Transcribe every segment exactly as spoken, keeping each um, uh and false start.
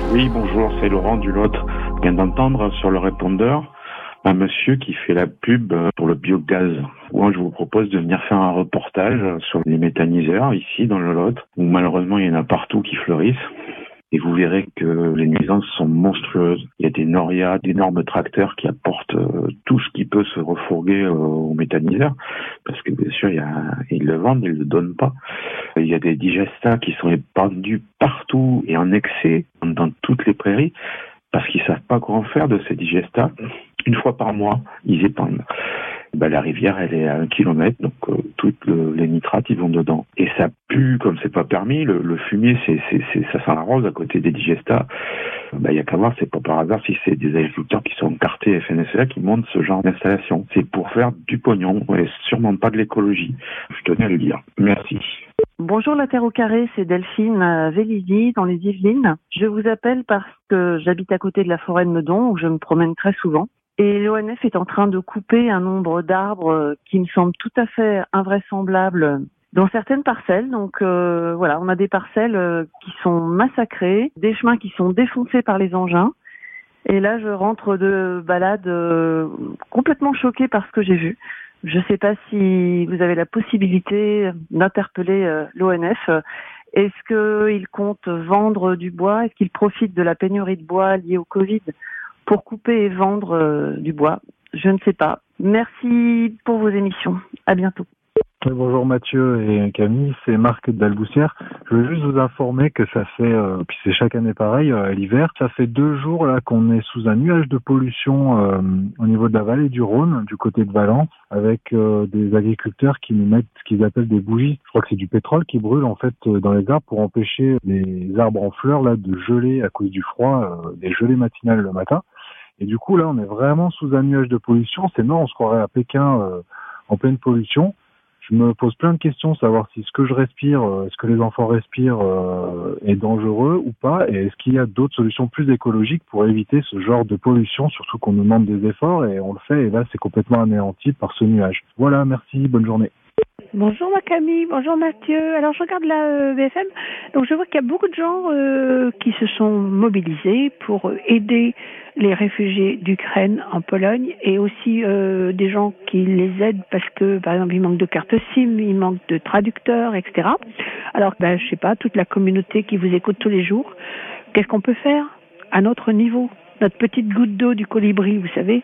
Oui, bonjour, c'est Laurent du Lot. Je viens d'entendre sur le répondeur un monsieur qui fait la pub pour le biogaz. Moi, je vous propose de venir faire un reportage sur les méthaniseurs ici dans le Lot, où malheureusement il y en a partout qui fleurissent. Et vous verrez que les nuisances sont monstrueuses. Il y a des norias, d'énormes tracteurs qui apportent euh, tout ce qui peut se refourguer euh, aux méthaniseurs. Parce que bien sûr, il y a, ils le vendent, ils le donnent pas. Il y a des digestats qui sont épandus partout et en excès dans toutes les prairies. Parce qu'ils savent pas quoi en faire de ces digestats. Une fois par mois, ils épandent. Ben, la rivière, elle est à un kilomètre, donc euh, toutes le, les nitrates, ils vont dedans. Et ça pue comme c'est pas permis. Le, le fumier, c'est, c'est, c'est, ça sent la rose à côté des digestats. Ben, y a qu'à voir, c'est pas par hasard si c'est des agriculteurs qui sont cartés F N S E A qui montent ce genre d'installation. C'est pour faire du pognon, et sûrement pas de l'écologie. Je tenais à le dire. Merci. Bonjour la Terre au carré, c'est Delphine à Vélizy, dans les Yvelines. Je vous appelle parce que j'habite à côté de la forêt de Meudon, où je me promène très souvent. Et l'O N F est en train de couper un nombre d'arbres qui me semble tout à fait invraisemblable dans certaines parcelles. Donc euh, voilà, on a des parcelles euh, qui sont massacrées, des chemins qui sont défoncés par les engins. Et là, je rentre de balade euh, complètement choquée par ce que j'ai vu. Je ne sais pas si vous avez la possibilité d'interpeller euh, l'O N F. Est-ce qu'il compte vendre du bois? Est-ce qu'il profite de la pénurie de bois liée au Covid pour couper et vendre euh, du bois? Je ne sais pas. Merci pour vos émissions. À bientôt. Oui, bonjour Mathieu et Camille, c'est Marc d'Alboussière. Je veux juste vous informer que ça fait, euh, puis c'est chaque année pareil, euh, l'hiver, ça fait deux jours là qu'on est sous un nuage de pollution euh, au niveau de la vallée du Rhône, du côté de Valence, avec euh, des agriculteurs qui nous mettent ce qu'ils appellent des bougies. Je crois que c'est du pétrole qui brûle en fait euh, dans les arbres pour empêcher les arbres en fleurs là de geler à cause du froid, euh, des gelées matinales le matin. Et du coup là, on est vraiment sous un nuage de pollution. C'est non, on se croirait à Pékin euh, en pleine pollution. Je me pose plein de questions, savoir si ce que je respire, est-ce que les enfants respirent euh, est dangereux ou pas, et est-ce qu'il y a d'autres solutions plus écologiques pour éviter ce genre de pollution, surtout qu'on nous demande des efforts et on le fait, et là c'est complètement anéanti par ce nuage. Voilà, merci, bonne journée. Bonjour ma Camille, bonjour Mathieu. Alors je regarde la euh, B F M, donc je vois qu'il y a beaucoup de gens euh, qui se sont mobilisés pour aider les réfugiés d'Ukraine en Pologne, et aussi euh, des gens qui les aident parce que par exemple il manque de carte SIM, il manque de traducteurs, et cetera. Alors ben je sais pas, toute la communauté qui vous écoute tous les jours, qu'est-ce qu'on peut faire à notre niveau, notre petite goutte d'eau du colibri, vous savez?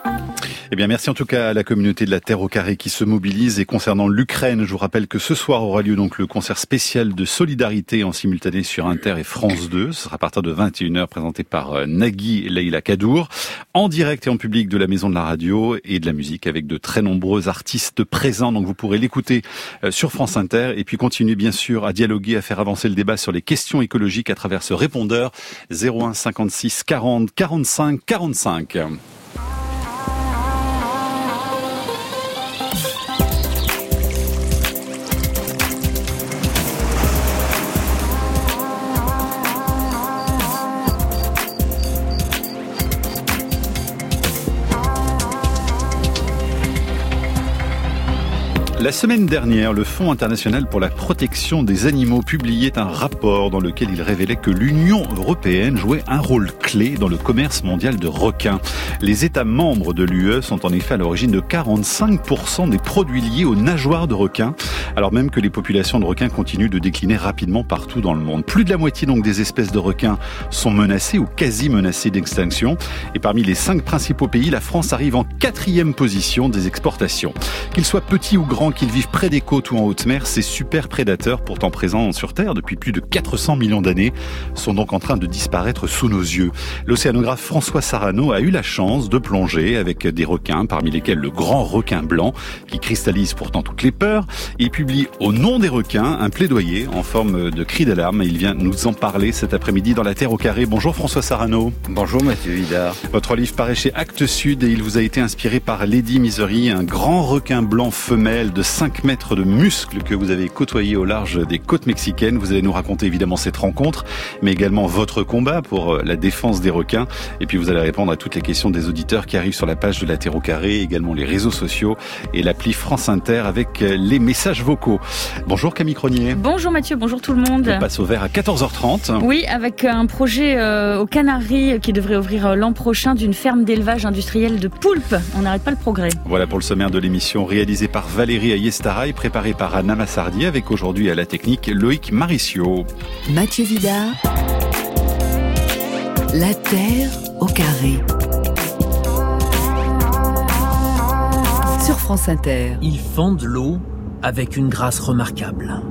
Eh bien, merci en tout cas à la communauté de la Terre au carré qui se mobilise. Et concernant l'Ukraine, je vous rappelle que ce soir aura lieu donc le concert spécial de solidarité en simultané sur Inter et France deux. Ce sera à partir de vingt et une heures, présenté par Nagui Leïla Kadour, en direct et en public de la Maison de la Radio et de la musique, avec de très nombreux artistes présents. Donc vous pourrez l'écouter sur France Inter et puis continuer bien sûr à dialoguer, à faire avancer le débat sur les questions écologiques à travers ce répondeur zéro un cinquante-six quarante quarante-cinq quarante-cinq. La semaine dernière, le Fonds international pour la protection des animaux publiait un rapport dans lequel il révélait que l'Union européenne jouait un rôle clé dans le commerce mondial de requins. Les États membres de l'U E sont en effet à l'origine de quarante-cinq pour cent des produits liés aux nageoires de requins, alors même que les populations de requins continuent de décliner rapidement partout dans le monde. Plus de la moitié donc des espèces de requins sont menacées ou quasi menacées d'extinction. Et parmi les cinq principaux pays, la France arrive en quatrième position des exportations. Qu'ils soient petits ou grands, qu'ils vivent près des côtes ou en haute mer, ces super prédateurs, pourtant présents sur Terre depuis plus de quatre cents millions d'années, sont donc en train de disparaître sous nos yeux. L'océanographe François Sarano a eu la chance de plonger avec des requins, parmi lesquels le grand requin blanc, qui cristallise pourtant toutes les peurs, et publie au nom des requins un plaidoyer en forme de cri d'alarme. Il vient nous en parler cet après-midi dans La Terre au carré. Bonjour François Sarano. Bonjour Mathieu Vidard. Votre livre paraît chez Actes Sud et il vous a été inspiré par Lady Misery, un grand requin blanc femelle de de cinq mètres de muscles que vous avez côtoyé au large des côtes mexicaines. Vous allez nous raconter évidemment cette rencontre, mais également votre combat pour la défense des requins. Et puis vous allez répondre à toutes les questions des auditeurs qui arrivent sur la page de la Terre au carré, également les réseaux sociaux et l'appli France Inter avec les messages vocaux. Bonjour Camille Cronier. Bonjour Mathieu, bonjour tout le monde. On passe au vert à quatorze heures trente. Oui, avec un projet euh, aux Canaries qui devrait ouvrir l'an prochain d'une ferme d'élevage industriel de poulpes. On n'arrête pas le progrès. Voilà pour le sommaire de l'émission réalisée par Valérie Ayestaraï, préparée par Anna Massardi, avec aujourd'hui à la technique Loïc Maricio. Mathieu Vidard, la Terre au carré. Sur France Inter. Ils fendent l'eau avec une grâce remarquable.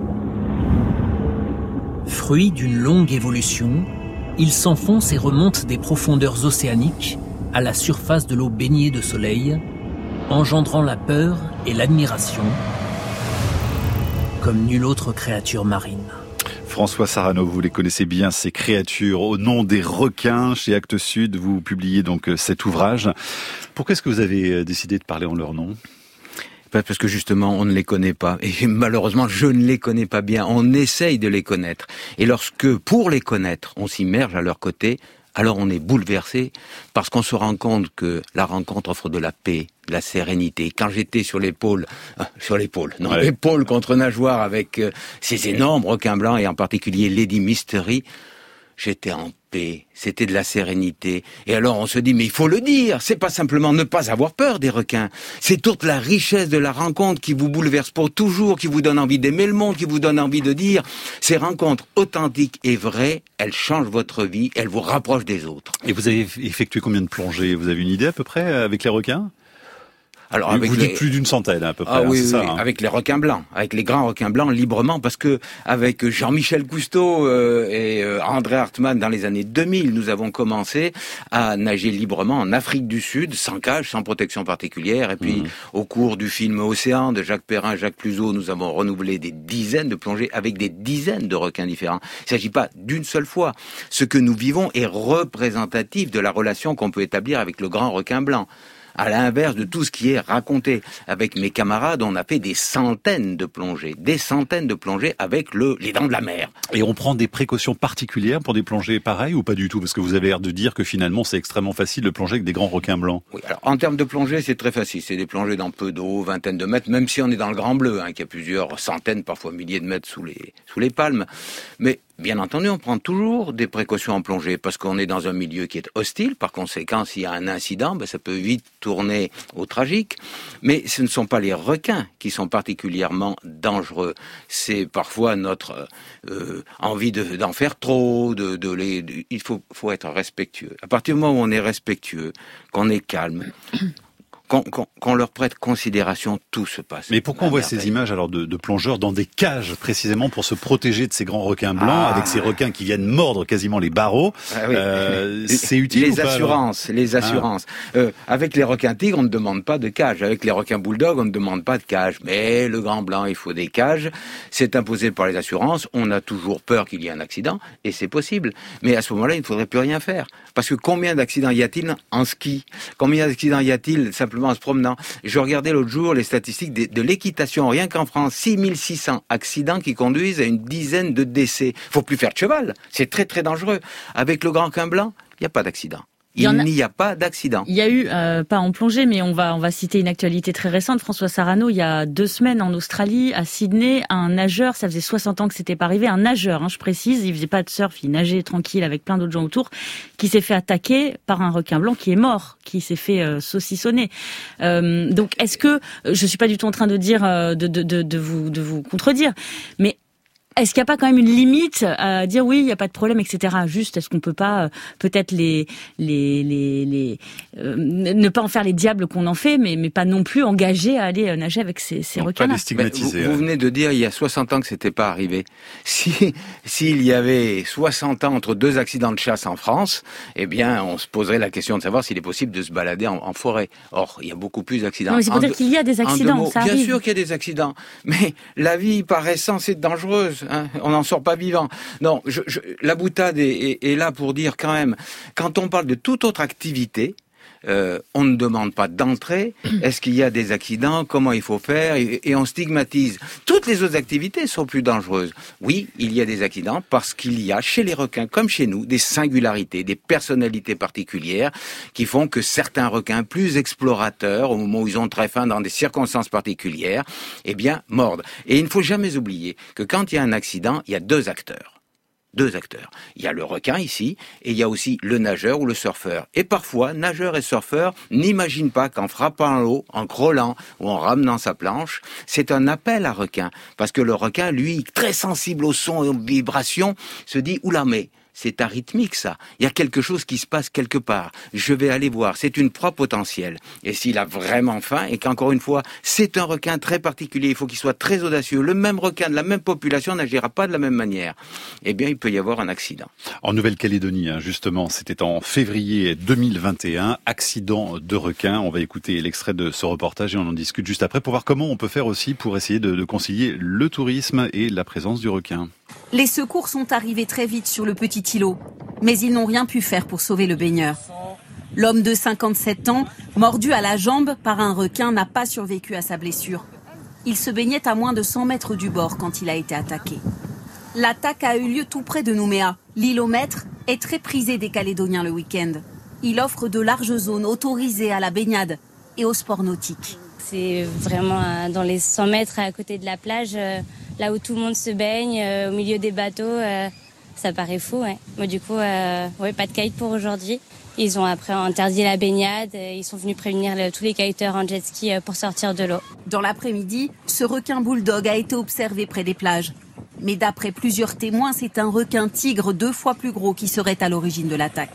Fruit d'une longue évolution, ils s'enfoncent et remontent des profondeurs océaniques à la surface de l'eau baignée de soleil, engendrant la peur et l'admiration comme nulle autre créature marine. François Sarano, vous les connaissez bien, ces créatures au nom des requins. Chez Actes Sud, vous publiez donc cet ouvrage. Pourquoi est-ce que vous avez décidé de parler en leur nom ? Parce que justement, on ne les connaît pas. Et malheureusement, je ne les connais pas bien. On essaye de les connaître. Et lorsque, pour les connaître, on s'immerge à leur côté, alors on est bouleversé parce qu'on se rend compte que la rencontre offre de la paix, de la sérénité. Quand j'étais sur l'épaule, euh, sur l'épaule, non, ouais. l'épaule contre nageoire avec euh, ces énormes requins blancs et en particulier Lady Mystery, j'étais en paix, c'était de la sérénité. Et alors on se dit, mais il faut le dire, c'est pas simplement ne pas avoir peur des requins, c'est toute la richesse de la rencontre qui vous bouleverse pour toujours, qui vous donne envie d'aimer le monde, qui vous donne envie de dire, ces rencontres authentiques et vraies, elles changent votre vie, elles vous rapprochent des autres. Et vous avez effectué combien de plongées ? Vous avez une idée à peu près avec les requins ? Alors, avec vous les... dites plus d'une centaine à peu près. Ah, hein, oui, c'est oui, ça, oui. Hein. Avec les requins blancs, avec les grands requins blancs librement, parce que avec Jean-Michel Cousteau euh, et euh, André Hartmann dans les années deux mille, nous avons commencé à nager librement en Afrique du Sud, sans cage, sans protection particulière. Et puis, mmh. au cours du film Océan de Jacques Perrin, Jacques Cluzot, nous avons renouvelé des dizaines de plongées avec des dizaines de requins différents. Il ne s'agit pas d'une seule fois. Ce que nous vivons est représentatif de la relation qu'on peut établir avec le grand requin blanc. À l'inverse de tout ce qui est raconté. Avec mes camarades, on a fait des centaines de plongées, des centaines de plongées avec le, les dents de la mer. Et on prend des précautions particulières pour des plongées pareilles ou pas du tout ? Parce que vous avez l'air de dire que finalement c'est extrêmement facile de plonger avec des grands requins blancs. Oui, alors en termes de plongée, c'est très facile. C'est des plongées dans peu d'eau, vingtaine de mètres, même si on est dans le Grand Bleu, hein, qu'il y a plusieurs centaines, parfois milliers de mètres sous les, sous les palmes. Mais bien entendu, on prend toujours des précautions en plongée parce qu'on est dans un milieu qui est hostile. Par conséquent, s'il y a un incident, ben, ça peut vite tourner au tragique. Mais ce ne sont pas les requins qui sont particulièrement dangereux. C'est parfois notre euh, envie de, d'en faire trop. De, de les, de, il faut, faut être respectueux. À partir du moment où on est respectueux, qu'on est calme, Qu'on, qu'on, qu'on leur prête considération, tout se passe. Mais pourquoi on voit ces images alors de, de plongeurs dans des cages précisément pour se protéger de ces grands requins blancs, ah. avec ces requins qui viennent mordre quasiment les barreaux ah oui. euh, C'est utile Les ou pas, assurances, les assurances. Ah. Euh, avec les requins tigres, on ne demande pas de cage. Avec les requins bulldogs, on ne demande pas de cage. Mais le grand blanc, il faut des cages. C'est imposé par les assurances. On a toujours peur qu'il y ait un accident, et c'est possible. Mais à ce moment-là, il ne faudrait plus rien faire. Parce que combien d'accidents y a-t-il en ski ? Combien d'accidents y a-t-il simplement en se promenant ? Je regardais l'autre jour les statistiques de, de l'équitation. Rien qu'en France, six mille six cents accidents qui conduisent à une dizaine de décès. Faut plus faire de cheval. C'est très très dangereux. Avec le grand requin blanc, il n'y a pas d'accident. Il n'y a, a pas d'accident. Il y a eu, euh, pas en plongée, mais on va on va citer une actualité très récente. François Sarano, il y a deux semaines en Australie, à Sydney, un nageur, ça faisait soixante ans que c'était pas arrivé, un nageur, hein, je précise, il faisait pas de surf, il nageait tranquille avec plein d'autres gens autour, qui s'est fait attaquer par un requin blanc qui est mort, qui s'est fait euh, saucissonner. Euh, donc, est-ce que, je suis pas du tout en train de dire, euh, de, de, de, de vous de vous contredire, mais est-ce qu'il n'y a pas quand même une limite à dire oui, il n'y a pas de problème, et cetera. Juste, est-ce qu'on peut pas euh, peut-être les les les, les euh, ne pas en faire les diables qu'on en fait, mais mais pas non plus engager à aller nager avec ces, ces requins-là. Pas les stigmatiser. Vous, vous venez de dire il y a soixante ans que c'était pas arrivé. Si s'il y avait soixante ans entre deux accidents de chasse en France, eh bien, on se poserait la question de savoir s'il est possible de se balader en, en forêt. Or, il y a beaucoup plus d'accidents. Non, mais c'est pour dire qu'il y a des accidents. Ça Bien arrive. sûr qu'il y a des accidents, mais la vie par essence est dangereuse. Hein, on n'en sort pas vivant. Non, je, je, la boutade est, est, est là pour dire quand même, quand on parle de toute autre activité, euh, on ne demande pas d'entrée. Est-ce qu'il y a des accidents? Comment il faut faire? et, et on stigmatise. Toutes les autres activités sont plus dangereuses. Oui, il y a des accidents parce qu'il y a chez les requins, comme chez nous, des singularités, des personnalités particulières qui font que certains requins plus explorateurs, au moment où ils ont très faim dans des circonstances particulières, eh bien, mordent. Et il ne faut jamais oublier que quand il y a un accident, il y a deux acteurs. Deux acteurs. Il y a le requin ici, et il y a aussi le nageur ou le surfeur. Et parfois, nageur et surfeur n'imaginent pas qu'en frappant l'eau, en crawlant ou en ramenant sa planche, c'est un appel à requin. Parce que le requin, lui, très sensible au son et aux vibrations, se dit « Oula, mais c'est arythmique ça, il y a quelque chose qui se passe quelque part, je vais aller voir, c'est une proie potentielle. » Et s'il a vraiment faim, et qu'encore une fois, c'est un requin très particulier, il faut qu'il soit très audacieux, le même requin de la même population n'agira pas de la même manière, eh bien il peut y avoir un accident. En Nouvelle-Calédonie, hein, justement, c'était en février deux mille vingt et un, accident de requin. On va écouter l'extrait de ce reportage et on en discute juste après pour voir comment on peut faire aussi pour essayer de, de concilier le tourisme et la présence du requin. Les secours sont arrivés très vite sur le petit îlot, mais ils n'ont rien pu faire pour sauver le baigneur. L'homme de cinquante-sept ans, mordu à la jambe par un requin, n'a pas survécu à sa blessure. Il se baignait à moins de cent mètres du bord quand il a été attaqué. L'attaque a eu lieu tout près de Nouméa. L'île au Maître est très prisé des Calédoniens le week-end. Il offre de larges zones autorisées à la baignade et au sport nautique. C'est vraiment dans les cent mètres à côté de la plage, là où tout le monde se baigne, au milieu des bateaux. Ça paraît fou, ouais. Moi, du coup, euh, ouais, pas de kite pour aujourd'hui. Ils ont après interdit la baignade. Ils sont venus prévenir le, tous les kiteurs en jet ski pour sortir de l'eau. Dans l'après-midi, ce requin bulldog a été observé près des plages. Mais d'après plusieurs témoins, c'est un requin tigre deux fois plus gros qui serait à l'origine de l'attaque.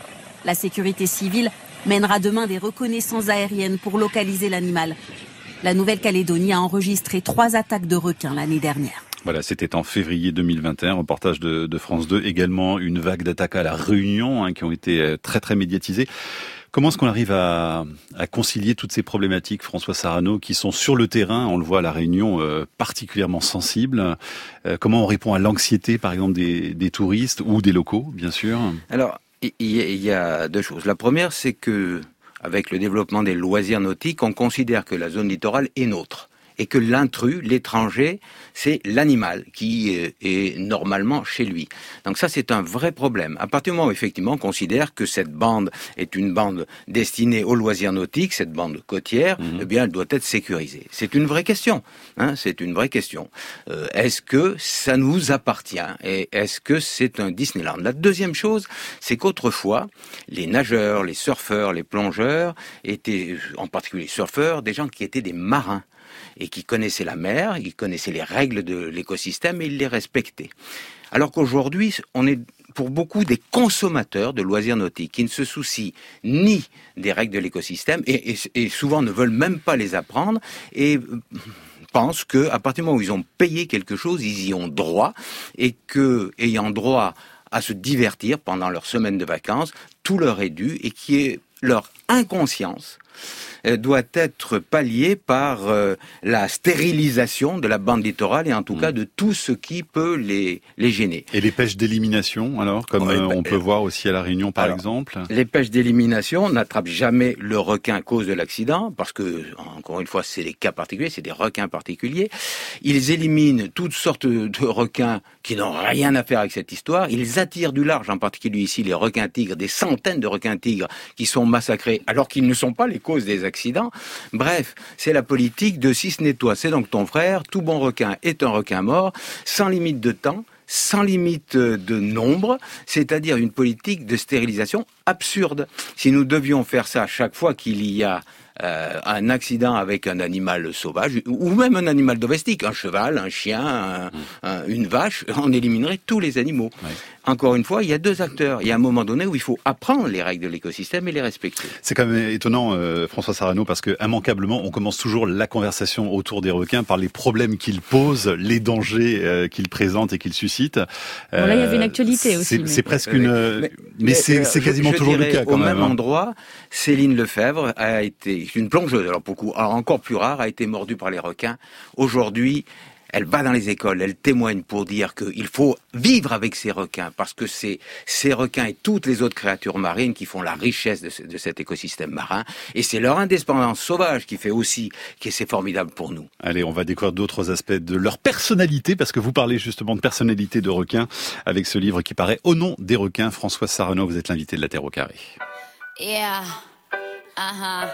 La sécurité civile mènera demain des reconnaissances aériennes pour localiser l'animal. La Nouvelle-Calédonie a enregistré trois attaques de requins l'année dernière. Voilà, c'était en février deux mille vingt et un, reportage de, de France deux. Également une vague d'attaques à La Réunion, hein, qui ont été très très médiatisées. Comment est-ce qu'on arrive à, à concilier toutes ces problématiques, François Sarano, qui sont sur le terrain, on le voit à La Réunion, euh, particulièrement sensibles. Euh, comment on répond à l'anxiété, par exemple, des, des touristes ou des locaux, bien sûr? Alors, il y, y a deux choses. La première, c'est que, avec le développement des loisirs nautiques, on considère que la zone littorale est nôtre. Et que l'intrus, l'étranger, c'est l'animal qui est normalement chez lui. Donc ça, c'est un vrai problème. À partir du moment où, effectivement, on considère que cette bande est une bande destinée aux loisirs nautiques, cette bande côtière, mmh. eh bien, elle doit être sécurisée. C'est une vraie question. Hein, c'est une vraie question. Euh, est-ce que ça nous appartient? Et est-ce que c'est un Disneyland? La deuxième chose, c'est qu'autrefois, les nageurs, les surfeurs, les plongeurs étaient, en particulier les surfeurs, des gens qui étaient des marins. Et qui connaissaient la mer, ils connaissaient les règles de l'écosystème et ils les respectaient. Alors qu'aujourd'hui, on est pour beaucoup des consommateurs de loisirs nautiques qui ne se soucient ni des règles de l'écosystème et, et, et souvent ne veulent même pas les apprendre et pensent qu'à partir du moment où ils ont payé quelque chose, ils y ont droit et que, ayant droit à se divertir pendant leur semaine de vacances, tout leur est dû et qui est leur inconscience doit être pallié par euh, la stérilisation de la bande littorale et en tout mmh. cas de tout ce qui peut les, les gêner. Et les pêches d'élimination, alors, comme ouais, euh, on peut euh, voir aussi à La Réunion par alors, exemple? Les pêches d'élimination n'attrapent jamais le requin à cause de l'accident, parce que, encore une fois, c'est des cas particuliers, c'est des requins particuliers. Ils éliminent toutes sortes de requins qui n'ont rien à faire avec cette histoire. Ils attirent du large, en particulier ici les requins tigres, des centaines de requins tigres qui sont massacrés alors qu'ils ne sont pas les causes des accidents. Bref, c'est la politique de si ce n'est toi, c'est donc ton frère. Tout bon requin est un requin mort, sans limite de temps, sans limite de nombre, c'est-à-dire une politique de stérilisation absurde. Si nous devions faire ça chaque fois qu'il y a euh, un accident avec un animal sauvage, ou même un animal domestique, un cheval, un chien, un, un, une vache, on éliminerait tous les animaux. Ouais. Encore une fois, il y a deux acteurs. Il y a un moment donné où il faut apprendre les règles de l'écosystème et les respecter. C'est quand même étonnant, euh, François Sarano, parce que immanquablement, on commence toujours la conversation autour des requins par les problèmes qu'ils posent, les dangers euh, qu'ils présentent et qu'ils suscitent. Euh, bon, là, il y avait une actualité aussi. C'est, mais... c'est presque une... Mais, mais, mais c'est, mais, c'est quasiment je, je toujours le cas, quand au même. Au même endroit, Céline Lefebvre a été une plongeuse, alors beaucoup, alors encore plus rare, a été mordue par les requins. Aujourd'hui, elle va dans les écoles, elle témoigne pour dire qu'il faut vivre avec ces requins, parce que c'est ces requins et toutes les autres créatures marines qui font la richesse de, ce, de cet écosystème marin, et c'est leur indépendance sauvage qui fait aussi que c'est formidable pour nous. Allez, on va découvrir d'autres aspects de leur personnalité, parce que vous parlez justement de personnalité de requins avec ce livre qui paraît Au nom des requins. Françoise Sarano, vous êtes l'invité de la Terre au carré. Yeah. Uh-huh.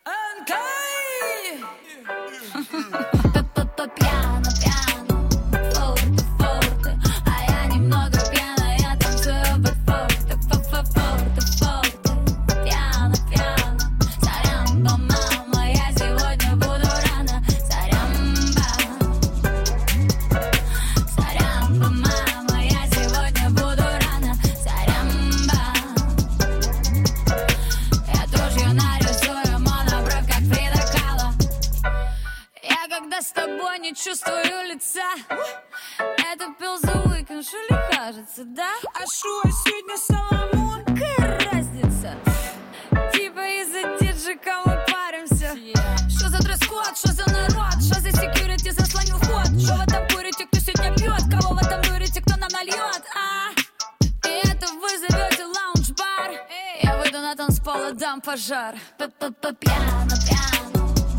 Чувствую лица. Это пил за уикенд, что ли кажется, да? А шо, сегодня Соломон? Какая разница? Типа из-за диджика мы паримся. Что за дресс-код, что за народ? Что за секьюрити заслонил вход? Что в этом курите, кто сегодня пьет? Кого в этом дурите, кто нам нальет? А? И это вы зовете лаунж-бар? Я выйду на танцпол и дам пожар. Пьяно, пьяно.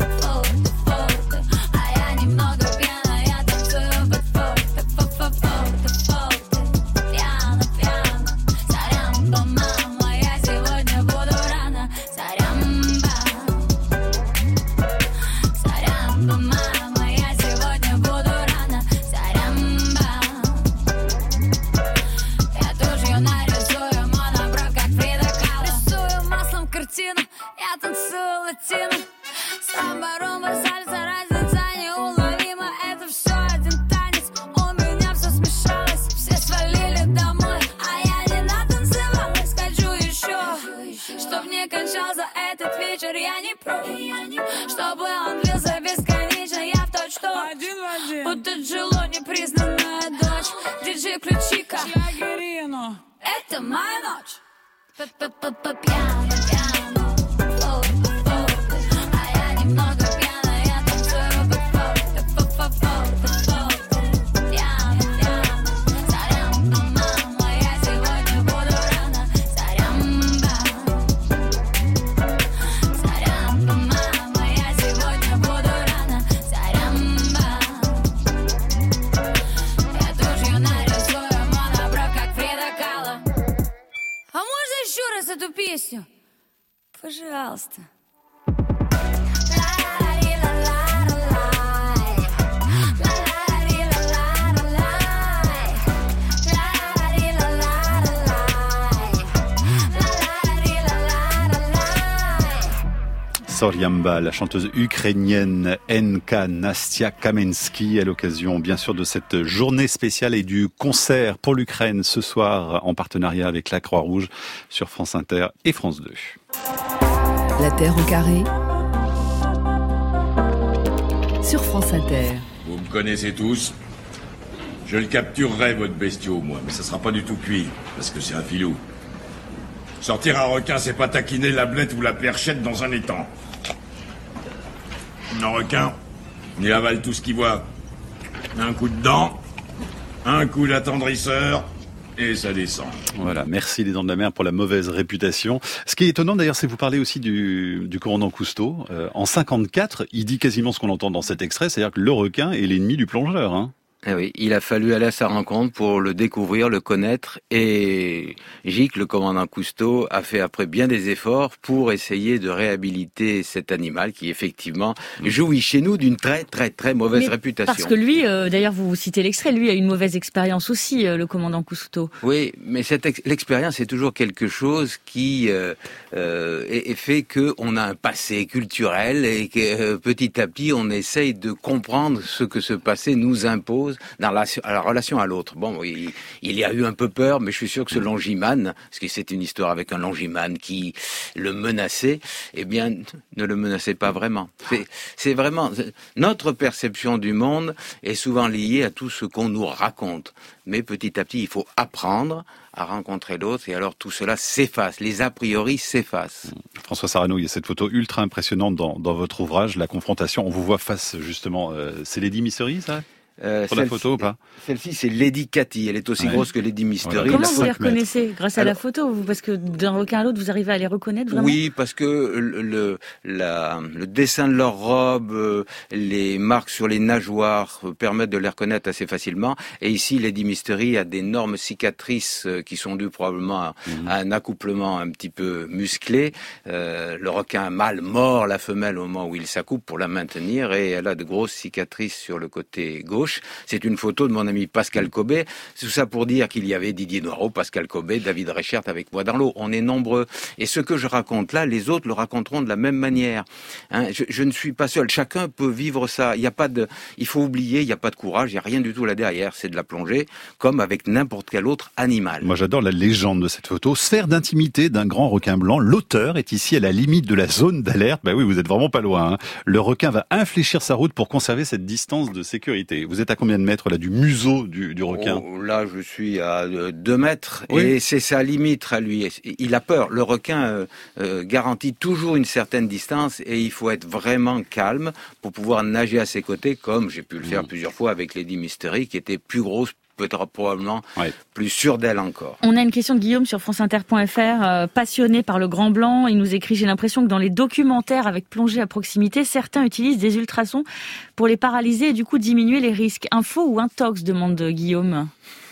Немного пьяна, я танцую под форте, фо-фо-форте, форте. Пьяна, пьяна, сорямба, мама, я сегодня буду рано. Сорямба, сорямба, мама, я сегодня буду рано. Сорямба, я тушью нарисую монобров, как Фрида Кало. Рисую маслом картину, я танцую латину. Самба, румба, сальса, разница неуловима, это все один танец. У меня все смешалось, все свалили домой, а я не натанцевалась. Хочу еще, чтоб не кончался этот вечер, я не против. Чтобы он длился бесконечно, я в точку один в один. Будто Джило, непризнанная дочь. Диджей, включи-ка Шлягерину. Это моя ночь. Пьяно, пьяно. Немного пьяна, я танцую под форте, фо-фо-форте, форте. Пьяна, пьяна, сорямба, мама, я сегодня буду рано. Сорямба, сорямба, мама, я сегодня буду рано. Сорямба, я тушью нарисую монобров, как Фрида Кало. А можно еще раз эту песню? Пожалуйста. Soriamba, la chanteuse ukrainienne Enka Nastia Kamensky, à l'occasion bien sûr de cette journée spéciale et du concert pour l'Ukraine ce soir en partenariat avec la Croix-Rouge sur France Inter et France deux. La Terre au carré sur France Inter. Vous me connaissez tous. Je le capturerai, votre bestiau, moi, mais ça sera pas du tout cuit, parce que c'est un filou. Sortir un requin, c'est pas taquiner la blette ou la perchette dans un étang. Un requin, il avale tout ce qu'il voit. Un coup de dent, un coup d'attendrisseur, et ça descend. Voilà, merci les Dents de la Mer pour la mauvaise réputation. Ce qui est étonnant d'ailleurs, c'est que vous parlez aussi du, du commandant Cousteau. Euh, en cinquante-quatre, il dit quasiment ce qu'on entend dans cet extrait, c'est-à-dire que le requin est l'ennemi du plongeur. Hein. Eh oui, il a fallu aller à sa rencontre pour le découvrir, le connaître, et Gic, le commandant Cousteau, a fait après bien des efforts pour essayer de réhabiliter cet animal qui effectivement jouit chez nous d'une très très très mauvaise Mais réputation. Parce que lui, euh, d'ailleurs vous citez l'extrait, lui a eu une mauvaise expérience aussi, euh, le commandant Cousteau. Oui, mais cette ex- l'expérience est toujours quelque chose qui euh, euh, est, est fait qu'on a un passé culturel et que euh, petit à petit on essaye de comprendre ce que ce passé nous impose dans la, la relation à l'autre. Bon, il, il y a eu un peu peur, mais je suis sûr que ce longimane, parce que c'est une histoire avec un longimane qui le menaçait, eh bien, ne le menaçait pas vraiment. C'est, c'est vraiment... Notre perception du monde est souvent liée à tout ce qu'on nous raconte. Mais petit à petit, il faut apprendre à rencontrer l'autre, et alors tout cela s'efface, les a priori s'effacent. François Sarano, il y a cette photo ultra impressionnante dans, dans votre ouvrage, la confrontation. On vous voit face, justement, euh, c'est Lady Mystery, ça ? Euh, Pour la photo ou pas? Celle-ci, c'est Lady Cathy. Elle est aussi ouais. grosse que Lady Mystery. Voilà. Comment vous les reconnaissez? Grâce à Alors, la photo? Parce que d'un requin à l'autre, vous arrivez à les reconnaître vraiment? Oui, parce que le, le, la, le dessin de leur robe, euh, les marques sur les nageoires euh, permettent de les reconnaître assez facilement. Et ici, Lady Mystery a d'énormes cicatrices euh, qui sont dues probablement à, mmh. à un accouplement un petit peu musclé. Euh, le requin mâle mord la femelle au moment où il s'accouple pour la maintenir et elle a de grosses cicatrices sur le côté gauche. C'est une photo de mon ami Pascal Cobet. C'est tout ça pour dire qu'il y avait Didier Noireau, Pascal Cobet, David Reichert avec moi dans l'eau. On est nombreux. Et ce que je raconte là, les autres le raconteront de la même manière. Hein, je, je ne suis pas seul. Chacun peut vivre ça. Il y a pas de, il faut oublier, il n'y a pas de courage, il n'y a rien du tout là derrière. C'est de la plongée, comme avec n'importe quel autre animal. Moi, j'adore la légende de cette photo. Sphère d'intimité d'un grand requin blanc. L'auteur est ici à la limite de la zone d'alerte. Ben oui, vous êtes vraiment pas loin. Hein. Le requin va infléchir sa route pour conserver cette distance de sécurité. Vous êtes à combien de mètres là du museau du, du requin? Oh, là, je suis à deux mètres oui. et c'est sa limite à lui. Il a peur. Le requin euh, euh, garantit toujours une certaine distance et il faut être vraiment calme pour pouvoir nager à ses côtés, comme j'ai pu le faire mmh. plusieurs fois avec Lady Mystery, qui était plus grosse, peut-être probablement ouais. plus sûre d'elle encore. On a une question de Guillaume sur franceinter point f r, euh, passionné par le grand blanc. Il nous écrit: j'ai l'impression que dans les documentaires avec plongée à proximité, certains utilisent des ultrasons pour les paralyser et du coup diminuer les risques. Un faux ou un tox, demande Guillaume.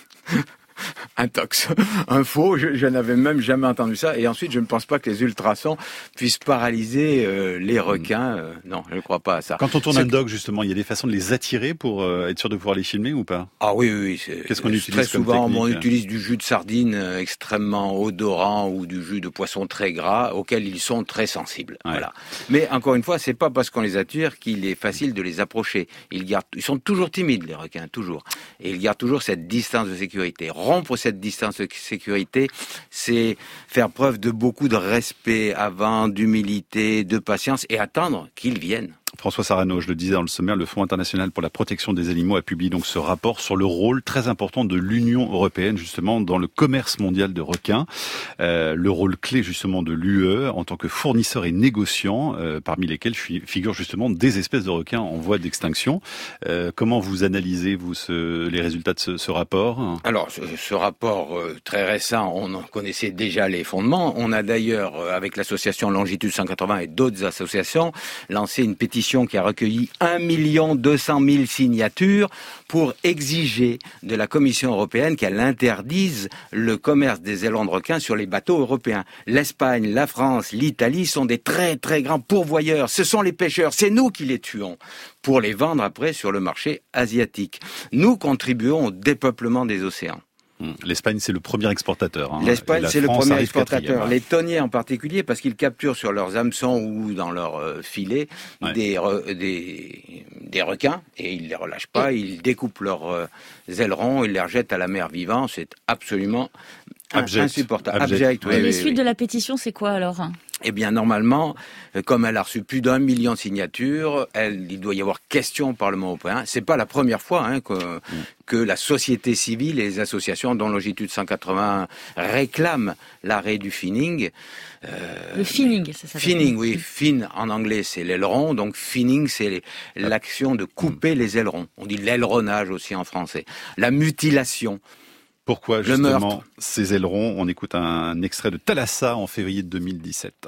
Un tox, un faux, je, je n'avais même jamais entendu ça. Et ensuite, je ne pense pas que les ultrasons puissent paralyser euh, les requins. Euh, non, je ne crois pas à ça. Quand on tourne c'est... un doc, justement, il y a des façons de les attirer pour euh, être sûr de pouvoir les filmer ou pas? Ah oui, oui. C'est... Qu'est-ce qu'on utilise Très comme souvent, technique? On utilise du jus de sardine euh, extrêmement odorant ou du jus de poisson très gras auquel ils sont très sensibles. Ouais. Voilà. Mais encore une fois, c'est pas parce qu'on les attire qu'il est facile de les approcher. Ils gardent, ils sont toujours timides, les requins, toujours. Et ils gardent toujours cette distance de sécurité. Rompre cette distance de sécurité, c'est faire preuve de beaucoup de respect avant, d'humilité, de patience et attendre qu'ils viennent. François Sarano, je le disais dans le sommaire, le Fonds international pour la protection des animaux a publié donc ce rapport sur le rôle très important de l'Union européenne justement dans le commerce mondial de requins, euh, le rôle clé justement de l'U E en tant que fournisseur et négociant, euh, parmi lesquels figurent justement des espèces de requins en voie d'extinction. Euh, comment vous analysez vous ce, les résultats de ce, ce rapport? Alors, ce, ce rapport euh, très récent, on en connaissait déjà les fondements. On a d'ailleurs, euh, avec l'association Longitude cent quatre-vingts et d'autres associations, lancé une pétition qui a recueilli un million deux cent mille signatures pour exiger de la Commission européenne qu'elle interdise le commerce des ailerons de requins sur les bateaux européens. L'Espagne, la France, l'Italie sont des très très grands pourvoyeurs. Ce sont les pêcheurs, c'est nous qui les tuons pour les vendre après sur le marché asiatique. Nous contribuons au dépeuplement des océans. L'Espagne, c'est le premier exportateur. Hein. L'Espagne, c'est le premier exportateur. Les thoniers en particulier, parce qu'ils capturent sur leurs hameçons ou dans leurs euh, filets ouais. des, re, des, des requins et ils les relâchent pas. Ils découpent leurs euh, ailerons, ils les rejettent à la mer vivant. C'est absolument abject. insupportable. Abject. Abject, oui, et oui, les oui, suites oui. de la pétition, c'est quoi alors? Eh bien, normalement, comme elle a reçu plus d'un million de signatures, elle, il doit y avoir question au Parlement européen. C'est pas la première fois hein, que, mm. que la société civile et les associations, dont Longitude cent quatre-vingts, réclament l'arrêt du finning. Euh, Le finning, ça s'appelle. Finning, oui. Fin en anglais, c'est l'aileron. Donc finning, c'est l'action de couper mm. les ailerons. On dit l'aileronnage aussi en français. La mutilation. Pourquoi justement ces ailerons? On écoute un extrait de Thalassa en février deux mille dix-sept.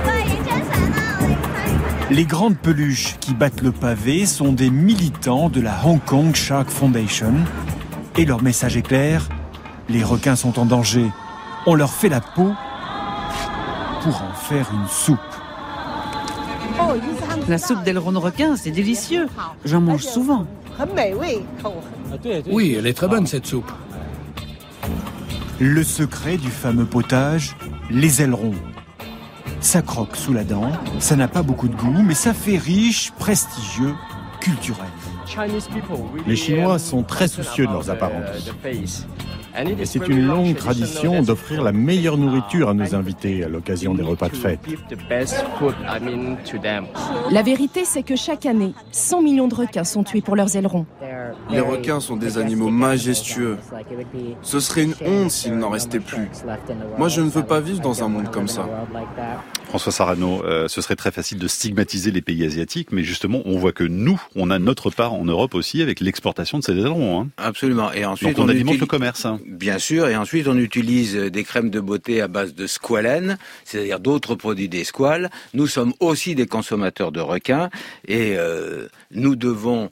Les grandes peluches qui battent le pavé sont des militants de la Hong Kong Shark Foundation. Et leur message est clair, les requins sont en danger. On leur fait la peau pour en faire une soupe. La soupe d'aileron de requin, c'est délicieux. J'en mange souvent. Oui, elle est très bonne cette soupe. Le secret du fameux potage, les ailerons. Ça croque sous la dent, ça n'a pas beaucoup de goût, mais ça fait riche, prestigieux, culturel. Les Chinois sont très soucieux de leurs apparences. Et c'est une longue tradition d'offrir la meilleure nourriture à nos invités à l'occasion des repas de fête. La vérité, c'est que chaque année, cent millions de requins sont tués pour leurs ailerons. Les requins sont des animaux majestueux. Ce serait une honte s'il n'en restait plus. Moi, je ne veux pas vivre dans un monde comme ça. François Sarano, euh, ce serait très facile de stigmatiser les pays asiatiques, mais justement, on voit que nous, on a notre part en Europe aussi avec l'exportation de ces ailerons. Hein. Absolument. Et ensuite, donc on, on alimente utilise... le commerce. Hein. Bien sûr. Et ensuite, on utilise des crèmes de beauté à base de squalène, c'est-à-dire d'autres produits des squales. Nous sommes aussi des consommateurs de requins et euh, nous devons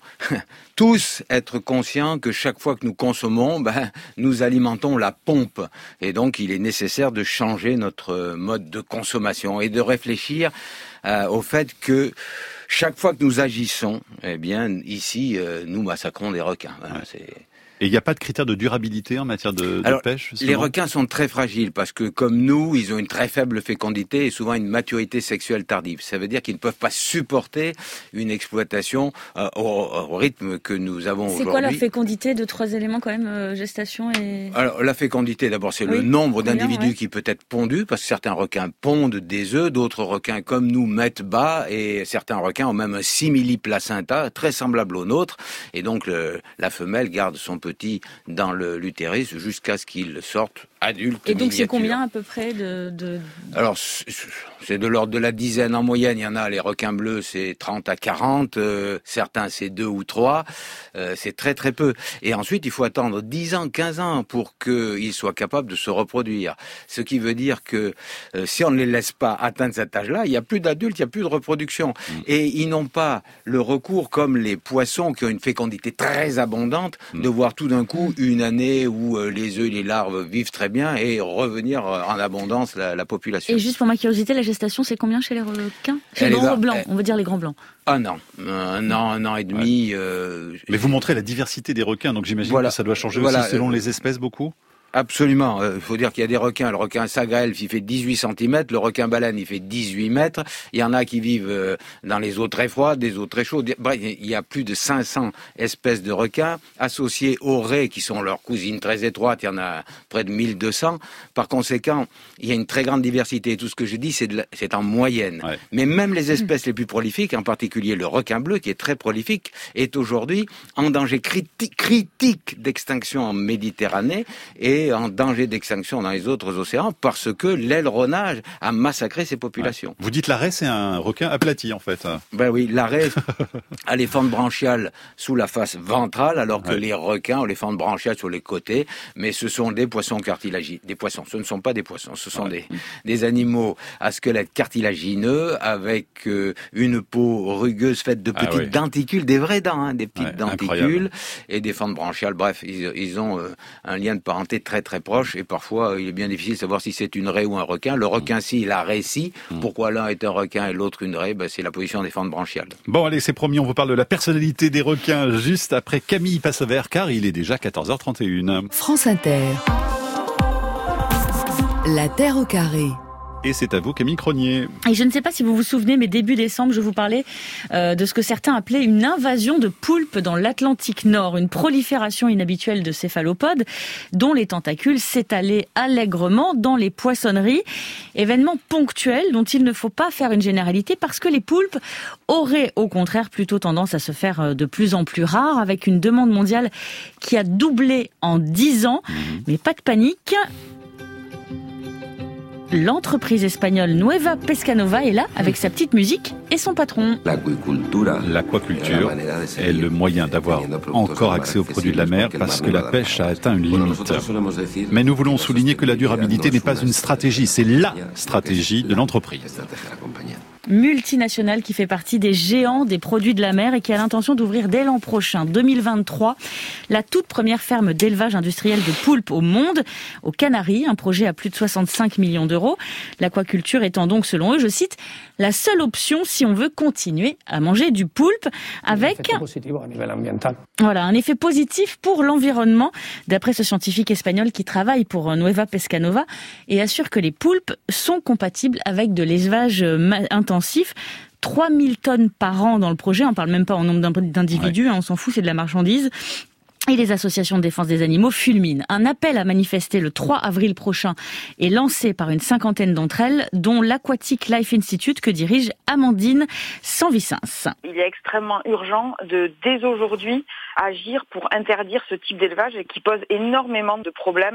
tous être conscients que chaque fois que nous consommons, ben, nous alimentons la pompe. Et donc, il est nécessaire de changer notre mode de consommation et de réfléchir euh, au fait que chaque fois que nous agissons, eh bien, ici, euh, nous massacrons des requins. Voilà, ouais. c'est... Et il n'y a pas de critères de durabilité en matière de, de Alors, pêche justement? Les requins sont très fragiles parce que, comme nous, ils ont une très faible fécondité et souvent une maturité sexuelle tardive. Ça veut dire qu'ils ne peuvent pas supporter une exploitation euh, au, au rythme que nous avons aujourd'hui. C'est quoi leur fécondité de trois éléments quand même, euh, gestation et... Alors, la fécondité, d'abord, c'est oui, le nombre d'individus ouais. qui peut être pondu, parce que certains requins pondent des œufs, d'autres requins, comme nous, mettent bas, et certains requins ont même un simili-placenta, très semblable au nôtre, et donc le, la femelle garde son petit dans le, l'utérus jusqu'à ce qu'il sorte adulte. Et donc miniature. C'est combien à peu près de... de... Alors c'est de l'ordre de la dizaine en moyenne. Il y en a, les requins bleus c'est trente à quarante, euh, certains c'est deux ou trois, euh, c'est très très peu. Et ensuite il faut attendre dix ans, quinze ans pour qu'ils soient capables de se reproduire. Ce qui veut dire que euh, si on ne les laisse pas atteindre cet âge-là, il n'y a plus d'adultes, il n'y a plus de reproduction. Mmh. Et ils n'ont pas le recours comme les poissons qui ont une fécondité très abondante, mmh. de voir tout d'un coup une année où euh, les œufs et les larves vivent très bien et revenir en abondance la, la population. Et juste pour ma curiosité, la gestation, c'est combien chez les requins? Chez les grands va, blancs, elle... on va dire les grands blancs. Un an, un an, un an et demi. Ouais. Euh... Mais vous montrez la diversité des requins, donc j'imagine voilà. que ça doit changer voilà. aussi selon les espèces beaucoup. Absolument. Il euh, faut dire qu'il y a des requins. Le requin sagrelfe, il fait dix-huit centimètres. Le requin baleine, il fait dix-huit mètres. Il y en a qui vivent euh, dans les eaux très froides, des eaux très chaudes. Bref, il y a plus de cinq cents espèces de requins associés aux raies, qui sont leurs cousines très étroites. Il y en a près de mille deux cents. Par conséquent, il y a une très grande diversité. Et tout ce que je dis, c'est, de la, c'est en moyenne. Ouais. Mais même les espèces les plus prolifiques, en particulier le requin bleu, qui est très prolifique, est aujourd'hui en danger critique, critique d'extinction en Méditerranée et en danger d'extinction dans les autres océans parce que l'aileronnage a massacré ces populations. Ouais. Vous dites la raie, c'est un requin aplati en fait. Ben oui, la raie a les fentes branchiales sous la face ventrale alors que ouais. les requins ont les fentes branchiales sur les côtés, mais ce sont des poissons cartilagineux. Des poissons, ce ne sont pas des poissons, ce sont ouais. des, des animaux à squelette cartilagineux avec euh, une peau rugueuse faite de petites ah ouais. denticules, des vraies dents, hein, des petites ouais, denticules incroyable. Et des fentes branchiales. Bref, ils, ils ont euh, un lien de parenté très très proche et parfois il est bien difficile de savoir si c'est une raie ou un requin. Le requin si, la raie si. Mmh. Pourquoi l'un est un requin et l'autre une raie? Ben, c'est la position des fentes branchiales. Bon allez, c'est promis, on vous parle de la personnalité des requins juste après Camille Passever car il est déjà quatorze heures trente et une. France Inter. La Terre au carré. Et c'est à vous, Camille Cronier. Et je ne sais pas si vous vous souvenez, mais début décembre, je vous parlais euh, de ce que certains appelaient une invasion de poulpes dans l'Atlantique Nord, une prolifération inhabituelle de céphalopodes dont les tentacules s'étalaient allègrement dans les poissonneries. Événement ponctuel dont il ne faut pas faire une généralité parce que les poulpes auraient au contraire plutôt tendance à se faire de plus en plus rares avec une demande mondiale qui a doublé en dix ans. Mmh. Mais pas de panique. L'entreprise espagnole Nueva Pescanova est là avec sa petite musique et son patron. L'aquaculture est le moyen d'avoir encore accès aux produits de la mer parce que la pêche a atteint une limite. Mais nous voulons souligner que la durabilité n'est pas une stratégie, c'est la stratégie de l'entreprise. Multinationale qui fait partie des géants des produits de la mer et qui a l'intention d'ouvrir dès l'an prochain, deux mille vingt-trois, la toute première ferme d'élevage industriel de poulpes au monde, aux Canaries, un projet à plus de soixante-cinq millions d'euros. L'aquaculture étant donc, selon eux, je cite, la seule option si on veut continuer à manger du poulpe avec voilà, un effet positif pour l'environnement, d'après ce scientifique espagnol qui travaille pour Nueva Pescanova et assure que les poulpes sont compatibles avec de l'élevage intensif. trois mille tonnes par an dans le projet, on ne parle même pas en nombre d'individus, ouais. hein, on s'en fout, c'est de la marchandise. Et les associations de défense des animaux fulminent. Un appel à manifester le trois avril prochain est lancé par une cinquantaine d'entre elles, dont l'Aquatic Life Institute que dirige Amandine Sanvicens. Il est extrêmement urgent de, dès aujourd'hui, agir pour interdire ce type d'élevage qui pose énormément de problèmes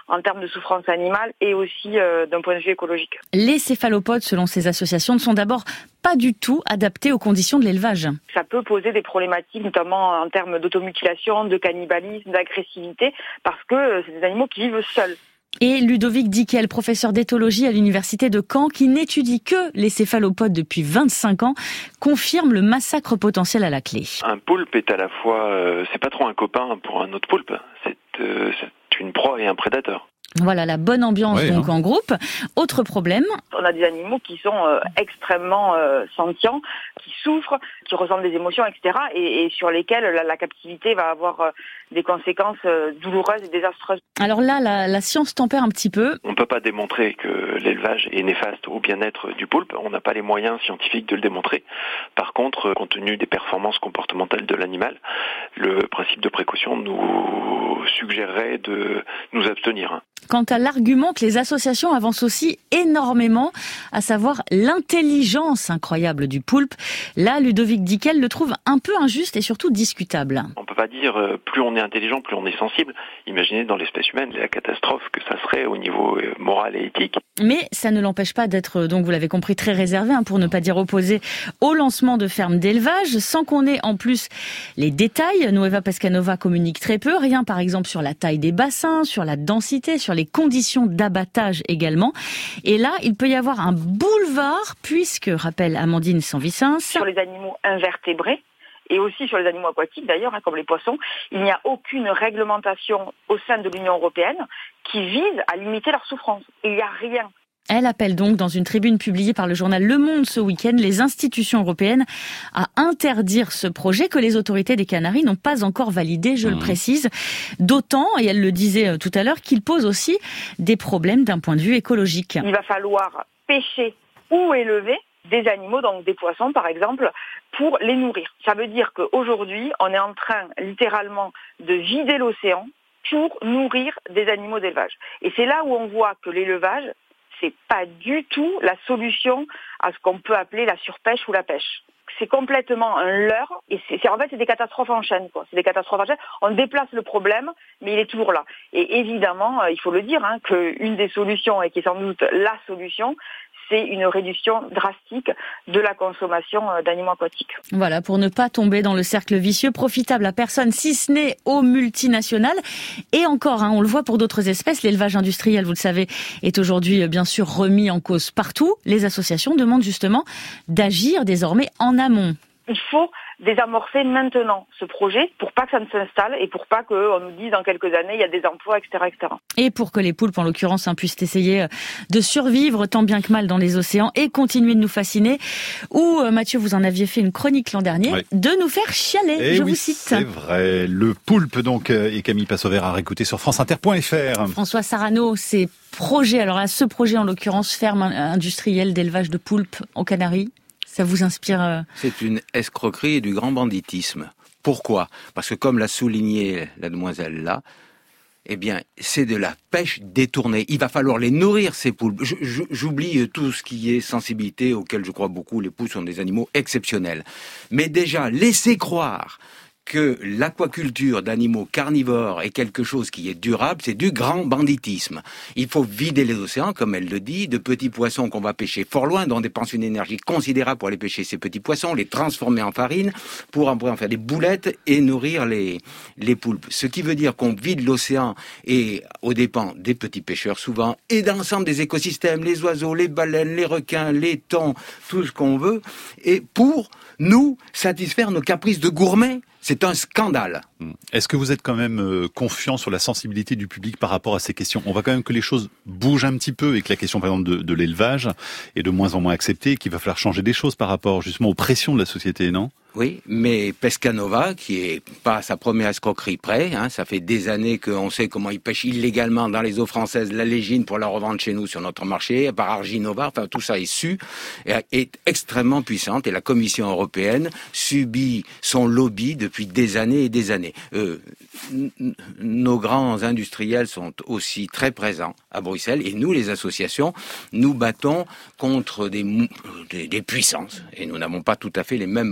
en termes de souffrance animale et aussi euh, d'un point de vue écologique. Les céphalopodes, selon ces associations, ne sont d'abord pas du tout adaptés aux conditions de l'élevage. Ça peut poser des problématiques, notamment en termes d'automutilation, de cannibalisme, d'agressivité, parce que c'est des animaux qui vivent seuls. Et Ludovic Dickel, professeur d'éthologie à l'université de Caen, qui n'étudie que les céphalopodes depuis vingt-cinq ans, confirme le massacre potentiel à la clé. Un poulpe est à la fois, euh, c'est pas trop un copain pour un autre poulpe, c'est, euh, c'est une proie et un prédateur. Voilà, la bonne ambiance ouais, donc hein. en groupe. Autre problème. On a des animaux qui sont euh, extrêmement euh, sentients, qui souffrent, qui ressentent des émotions, et cetera. Et, et sur lesquels la, la captivité va avoir euh, des conséquences euh, douloureuses et désastreuses. Alors là, la, la science tempère un petit peu. On ne peut pas démontrer que l'élevage est néfaste au bien-être du poulpe. On n'a pas les moyens scientifiques de le démontrer. Par contre, compte tenu des performances comportementales de l'animal, le principe de précaution nous suggérerait de nous abstenir. Quant à l'argument que les associations avancent aussi énormément, à savoir l'intelligence incroyable du poulpe, là, Ludovic Dickel le trouve un peu injuste et surtout discutable. On ne peut pas dire euh, plus on est intelligent, plus on est sensible. Imaginez dans l'espèce humaine la catastrophe que ça serait au niveau euh, moral et éthique. Mais ça ne l'empêche pas d'être, donc vous l'avez compris, très réservé, hein, pour ne pas dire opposé au lancement de fermes d'élevage, sans qu'on ait en plus les détails. Nueva Pescanova communique très peu, rien par exemple sur la taille des bassins, sur la densité, sur les conditions d'abattage également. Et là, il peut y avoir un boulevard, puisque, rappelle Amandine Sanvicens, sur les animaux invertébrés, et aussi sur les animaux aquatiques d'ailleurs, hein, comme les poissons, il n'y a aucune réglementation au sein de l'Union européenne qui vise à limiter leur souffrance. Il n'y a rien. Elle appelle donc, dans une tribune publiée par le journal Le Monde ce week-end, les institutions européennes à interdire ce projet que les autorités des Canaries n'ont pas encore validé, je mmh. le précise. D'autant, et elle le disait tout à l'heure, qu'il pose aussi des problèmes d'un point de vue écologique. Il va falloir pêcher ou élever des animaux, donc des poissons par exemple, pour les nourrir. Ça veut dire qu'aujourd'hui, on est en train littéralement de vider l'océan pour nourrir des animaux d'élevage. Et c'est là où on voit que l'élevage, c'est pas du tout la solution à ce qu'on peut appeler la surpêche ou la pêche. C'est complètement un leurre et c'est, c'est en fait c'est des catastrophes en chaîne, quoi. C'est des catastrophes en chaîne. On déplace le problème, mais il est toujours là. Et évidemment, il faut le dire, hein, qu'une des solutions et qui est sans doute la solution, c'est une réduction drastique de la consommation d'animaux aquatiques. Voilà, pour ne pas tomber dans le cercle vicieux, profitable à personne, si ce n'est aux multinationales. Et encore, hein, on le voit pour d'autres espèces, l'élevage industriel, vous le savez, est aujourd'hui bien sûr remis en cause partout. Les associations demandent justement d'agir désormais en amont. Il faut désamorcer maintenant ce projet pour pas que ça ne s'installe et pour pas qu'on nous dise dans quelques années il y a des emplois, et cetera, et cetera. Et pour que les poulpes, en l'occurrence, hein, puissent essayer de survivre tant bien que mal dans les océans et continuer de nous fasciner. Ou, euh, Mathieu, vous en aviez fait une chronique l'an dernier, ouais. de nous faire chialer, et je oui, vous cite. C'est vrai, le poulpe donc, et Camille Passover à réécouter sur france inter point f r. François Sarano, ses projets, alors là, ce projet en l'occurrence, ferme industrielle d'élevage de poulpes aux Canaries. Ça vous inspire euh... C'est une escroquerie et du grand banditisme. Pourquoi ? Parce que comme l'a souligné la demoiselle là, eh bien, c'est de la pêche détournée. Il va falloir les nourrir, ces poulpes. Je, je, j'oublie tout ce qui est sensibilité, auquel je crois beaucoup. Les poulpes sont des animaux exceptionnels. Mais déjà, laissez croire que l'aquaculture d'animaux carnivores est quelque chose qui est durable, c'est du grand banditisme. Il faut vider les océans, comme elle le dit, de petits poissons qu'on va pêcher fort loin, dont on dépense une énergie considérable pour aller pêcher ces petits poissons, les transformer en farine, pour en, pour en faire des boulettes et nourrir les, les poulpes. Ce qui veut dire qu'on vide l'océan et aux dépens des petits pêcheurs souvent, et de l'ensemble des écosystèmes, les oiseaux, les baleines, les requins, les thons, tout ce qu'on veut, et pour nous satisfaire nos caprices de gourmets. C'est un scandale. Est-ce que vous êtes quand même euh, confiant sur la sensibilité du public par rapport à ces questions ? On voit quand même que les choses bougent un petit peu et que la question, par exemple, de, de l'élevage est de moins en moins acceptée et qu'il va falloir changer des choses par rapport justement aux pressions de la société, non ? Oui, mais Pescanova, qui est pas à sa première escroquerie près, hein, ça fait des années qu'on sait comment il pêche illégalement dans les eaux françaises la légine pour la revendre chez nous sur notre marché, par Arginova, enfin tout ça est su, est, est extrêmement puissante et la Commission européenne subit son lobby depuis des années et des années. Euh, n- nos grands industriels sont aussi très présents à Bruxelles et nous, les associations, nous battons contre des, des, des puissances et nous n'avons pas tout à fait les mêmes moyens.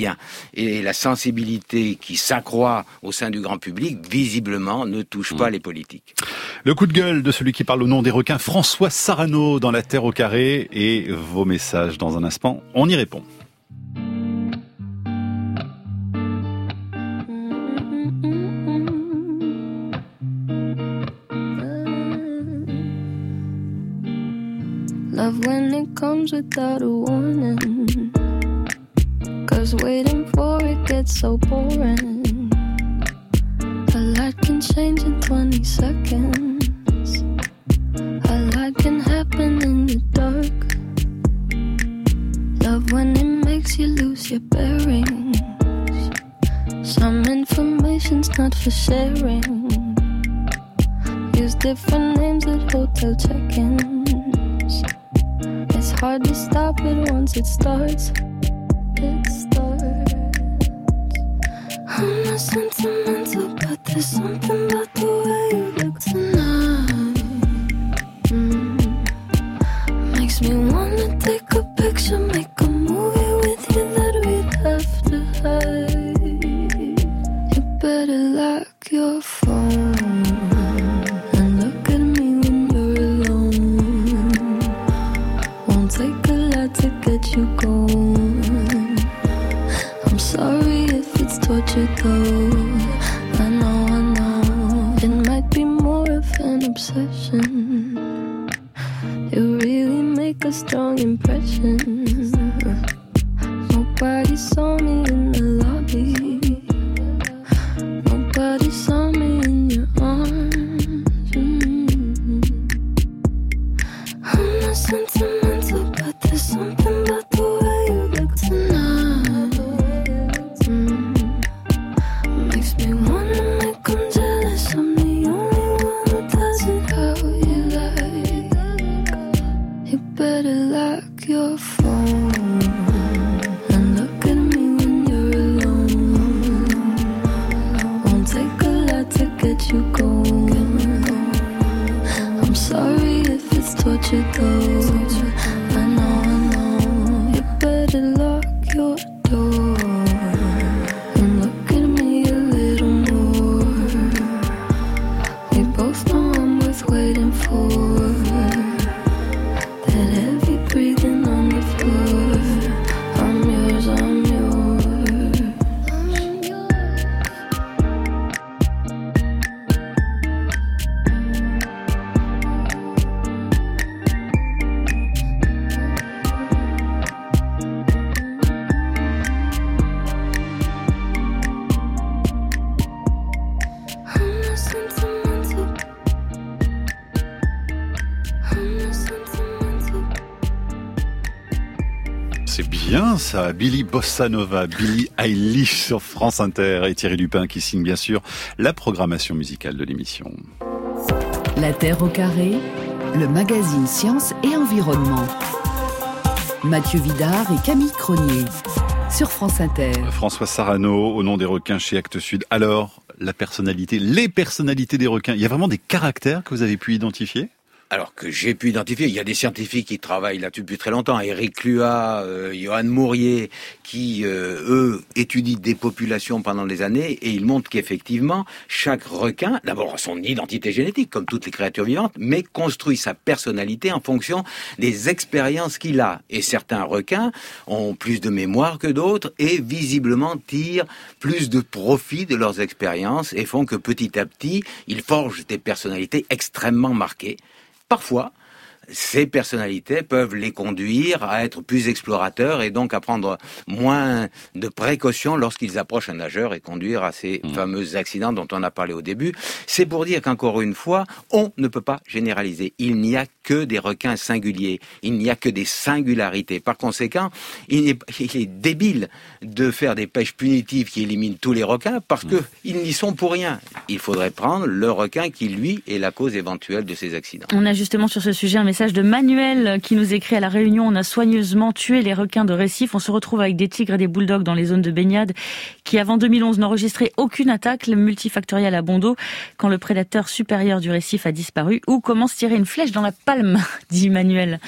bien. Et la sensibilité qui s'accroît au sein du grand public, visiblement, ne touche pas mmh. les politiques. Le coup de gueule de celui qui parle au nom des requins, François Sarano, dans La Terre au carré, et vos messages dans un instant, on y répond. Love when it comes without a warning, 'cause waiting for it gets so boring. A lot can change in twenty seconds. A lot can happen in the dark. Love when it makes you lose your bearings. Some information's not for sharing. Use different names at hotel check-ins. It's hard to stop it once it starts. It starts. I'm not sentimental, but there's something about the way you look tonight. Mm. Makes me wanna take a picture, make a movie with you that we'd have to hide. You better lock your phone. Take a lot to get you going. I'm sorry if it's torture though. I know, I know. It might be more of an obsession. You really make a strong impression. Nobody saw me in the lobby. Nobody saw me in your arms. Mm-hmm. I'm not sentimental, but there's something about the way you look tonight. Mm. Makes me wanna make them jealous. I'm the only one who does it how you like. You better lock your phone and look at me when you're alone. Won't take a lot to get you going. I'm sorry if it's torture though. I know, I know. You better lock your door and look at me a little more. We both know I'm worth waiting for. That heavy breathing on the floor. I'm yours, I'm yours. I'm yours. I'm not sentimental. I'm not sentimental. C'est bien ça, Billy Bossa Nova, Billie Eilish sur France Inter et Thierry Dupin qui signe bien sûr la programmation musicale de l'émission. La Terre au carré, le magazine Sciences et Environnement. Mathieu Vidard et Camille Cronier sur France Inter. François Sarano, au nom des requins chez Actes Sud. Alors, la personnalité, les personnalités des requins, il y a vraiment des caractères que vous avez pu identifier ? Alors que j'ai pu identifier, il y a des scientifiques qui travaillent là-dessus depuis très longtemps, Éric Luat, euh, Johan Mourier, qui, euh, eux, étudient des populations pendant des années, et ils montrent qu'effectivement, chaque requin, d'abord a son identité génétique, comme toutes les créatures vivantes, mais construit sa personnalité en fonction des expériences qu'il a. Et certains requins ont plus de mémoire que d'autres, et visiblement tirent plus de profit de leurs expériences, et font que petit à petit, ils forgent des personnalités extrêmement marquées. Parfois, ces personnalités peuvent les conduire à être plus explorateurs et donc à prendre moins de précautions lorsqu'ils approchent un nageur et conduire à ces mmh. fameux accidents dont on a parlé au début. C'est pour dire qu'encore une fois, on ne peut pas généraliser. Il n'y a que des requins singuliers. Il n'y a que des singularités. Par conséquent, il est, il est débile de faire des pêches punitives qui éliminent tous les requins parce mmh. qu'ils n'y sont pour rien. Il faudrait prendre le requin qui, lui, est la cause éventuelle de ces accidents. On a justement sur ce sujet un message de Manuel qui nous écrit: à La Réunion, on a soigneusement tué les requins de récif. On se retrouve avec des tigres et des bulldogs dans les zones de baignade qui, avant deux mille onze, n'enregistraient aucune attaque multifactorielle à bon dos quand le prédateur supérieur du récif a disparu. Ou comment se tirer une flèche dans la palme, dit Manuel.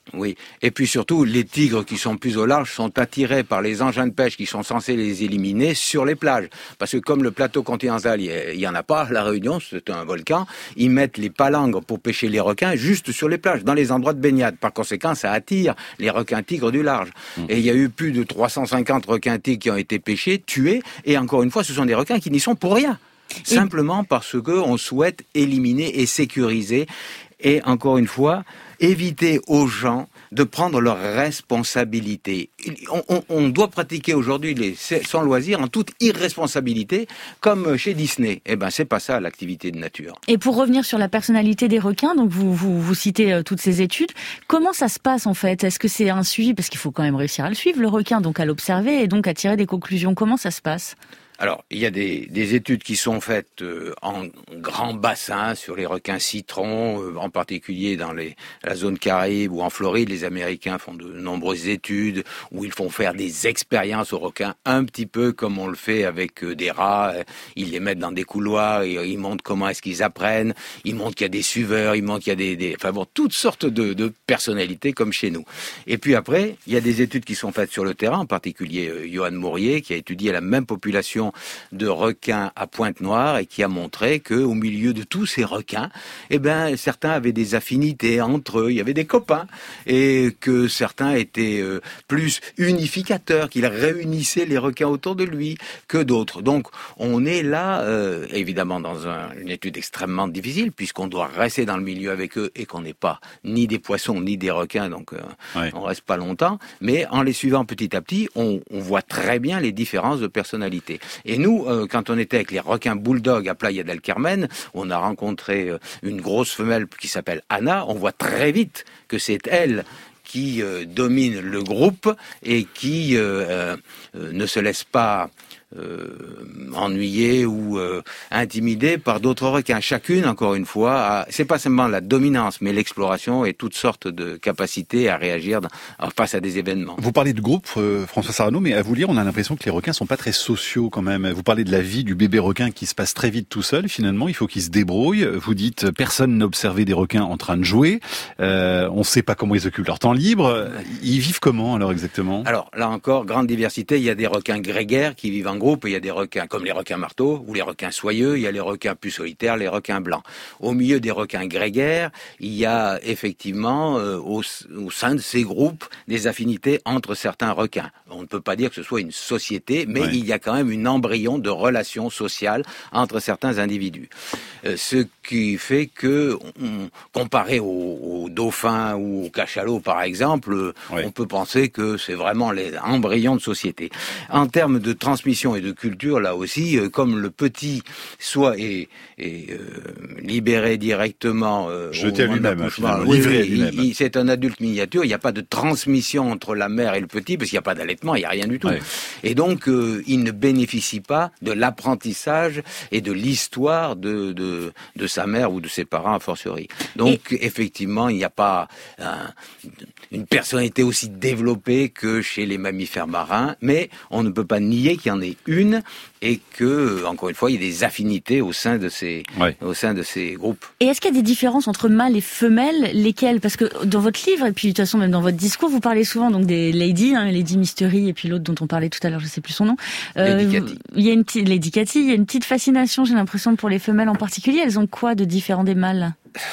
Oui, et puis surtout, les tigres qui sont plus au large sont attirés par les engins de pêche qui sont censés les éliminer sur les plages. Parce que comme le plateau continental, il y en a pas, La Réunion, c'est un volcan, ils mettent les palangres pour pêcher les requins juste sur les plages, dans les endroits de baignade. Par conséquent, ça attire les requins-tigres du large. Mmh. Et il y a eu plus de trois cent cinquante requins-tigres qui ont été pêchés, tués, et encore une fois, ce sont des requins qui n'y sont pour rien. Et... Simplement parce que on souhaite éliminer et sécuriser, et encore une fois, éviter aux gens de prendre leurs responsabilités. On, on, on doit pratiquer aujourd'hui les sans loisir en toute irresponsabilité, comme chez Disney. Eh ben, c'est pas ça l'activité de nature. Et pour revenir sur la personnalité des requins, donc vous vous, vous citez euh, toutes ces études. Comment ça se passe en fait ? Est-ce que c'est un suivi ? Parce qu'il faut quand même réussir à le suivre, le requin, donc à l'observer et donc à tirer des conclusions. Comment ça se passe ? Alors, il y a des, des études qui sont faites euh, en grand bassin sur les requins citrons, euh, en particulier dans les, la zone Caraïbe ou en Floride. Les Américains font de nombreuses études où ils font faire des expériences aux requins, un petit peu comme on le fait avec euh, des rats. Ils les mettent dans des couloirs, et, ils montrent comment est-ce qu'ils apprennent, ils montrent qu'il y a des suiveurs, ils montrent qu'il y a des... des enfin bon, toutes sortes de, de personnalités comme chez nous. Et puis après, il y a des études qui sont faites sur le terrain, en particulier euh, Johan Mourier, qui a étudié la même population de requins à Pointe-Noire et qui a montré que au milieu de tous ces requins, eh ben certains avaient des affinités entre eux, il y avait des copains, et que certains étaient euh, plus unificateurs, qu'ils réunissaient les requins autour de lui que d'autres. Donc on est là euh, évidemment dans un, une étude extrêmement difficile puisqu'on doit rester dans le milieu avec eux et qu'on n'est pas ni des poissons ni des requins, donc euh, ouais. on reste pas longtemps, mais en les suivant petit à petit, on, on voit très bien les différences de personnalité. Et nous, euh, quand on était avec les requins bulldog à Playa del Carmen, on a rencontré euh, une grosse femelle qui s'appelle Anna. On voit très vite que c'est elle qui euh, domine le groupe et qui euh, euh, ne se laisse pas euh, ennuyer ou euh, intimider par d'autres requins. Chacune, encore une fois, a, c'est pas seulement la dominance, mais l'exploration et toutes sortes de capacités à réagir dans, face à des événements. Vous parlez de groupe, euh, François Sarano, mais à vous lire, on a l'impression que les requins sont pas très sociaux quand même. Vous parlez de la vie du bébé requin qui se passe très vite tout seul. Finalement, il faut qu'il se débrouille. Vous dites, personne n'a observé des requins en train de jouer. Euh, on sait pas comment ils occupent leur temps libre. Ils vivent comment alors exactement ? Alors là encore, grande diversité. Il y a des requins grégaires qui vivent en groupe, et il y a des requins comme les requins marteaux ou les requins soyeux, il y a les requins plus solitaires, les requins blancs. Au milieu des requins grégaires, il y a effectivement euh, au, au sein de ces groupes des affinités entre certains requins. On ne peut pas dire que ce soit une société, mais ouais. il y a quand même une embryon de relations sociales entre certains individus. Euh, ce qui fait que, on, comparé aux au dauphins ou aux cachalots par exemple, ouais. on peut penser que c'est vraiment les embryons de société. En termes de transmission et de culture, là aussi, euh, comme le petit soit est, est euh, libéré directement, euh, jeté à lui-même, oui, livré oui, à lui-même. Il, il, c'est un adulte miniature. Il n'y a pas de transmission entre la mère et le petit parce qu'il n'y a pas d'allaitement, il n'y a rien du tout. Ouais. Et donc, euh, il ne bénéficie pas de l'apprentissage et de l'histoire de, de de sa mère ou de ses parents a fortiori. Donc, et... effectivement, il n'y a pas un, une personnalité aussi développée que chez les mammifères marins, mais on ne peut pas nier qu'il y en ait une et que, encore une fois, il y a des affinités au sein de ces, ouais. au sein de ces groupes. Et est-ce qu'il y a des différences entre mâles et femelles ? Lesquelles ? Parce que dans votre livre, et puis de toute façon même dans votre discours, vous parlez souvent donc des ladies, hein, Lady Mystery et puis l'autre dont on parlait tout à l'heure, je ne sais plus son nom. Euh, Lady Cathy. Il y a une petite, Lady Cathy, il y a une petite fascination, j'ai l'impression, pour les femelles en particulier. Elles ont quoi de différent des mâles ?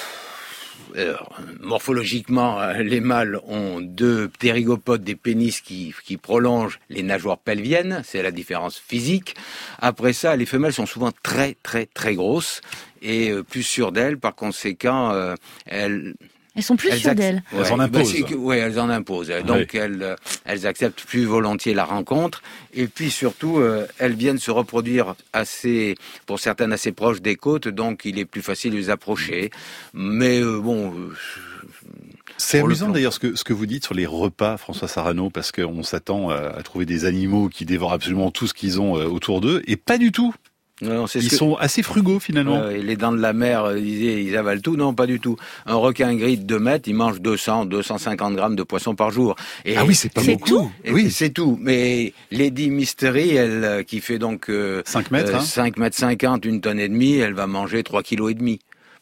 Alors, morphologiquement, les mâles ont deux ptérygopodes, des pénis qui, qui prolongent les nageoires pelviennes, c'est la différence physique. Après ça, les femelles sont souvent très très très grosses et euh, plus sûres d'elles, par conséquent, euh, elles... Elles sont plus elles sûres ac- d'elles. Ouais, elles en imposent. Bah, oui, elles en imposent. Donc oui. elles, elles acceptent plus volontiers la rencontre. Et puis surtout, euh, elles viennent se reproduire assez, pour certaines assez proches des côtes, donc il est plus facile de les approcher. Mais euh, bon. Euh, C'est amusant d'ailleurs ce que, ce que vous dites sur les repas, François Sarano, parce qu'on s'attend à, à trouver des animaux qui dévorent absolument tout ce qu'ils ont autour d'eux, et pas du tout. Non, c'est ils ce que... sont assez frugaux finalement. Euh, les dents de la mer, euh, ils, ils avalent tout. Non, pas du tout. Un requin gris de deux mètres, il mange deux cents, deux cent cinquante grammes de poisson par jour. Et ah oui, c'est pas c'est beaucoup. Tout oui, c'est tout. Mais Lady Mystery, elle, qui fait donc euh, cinq mètres, euh, hein. cinq mètres cinquante, une tonne et demie, elle va manger trois kilos et demi.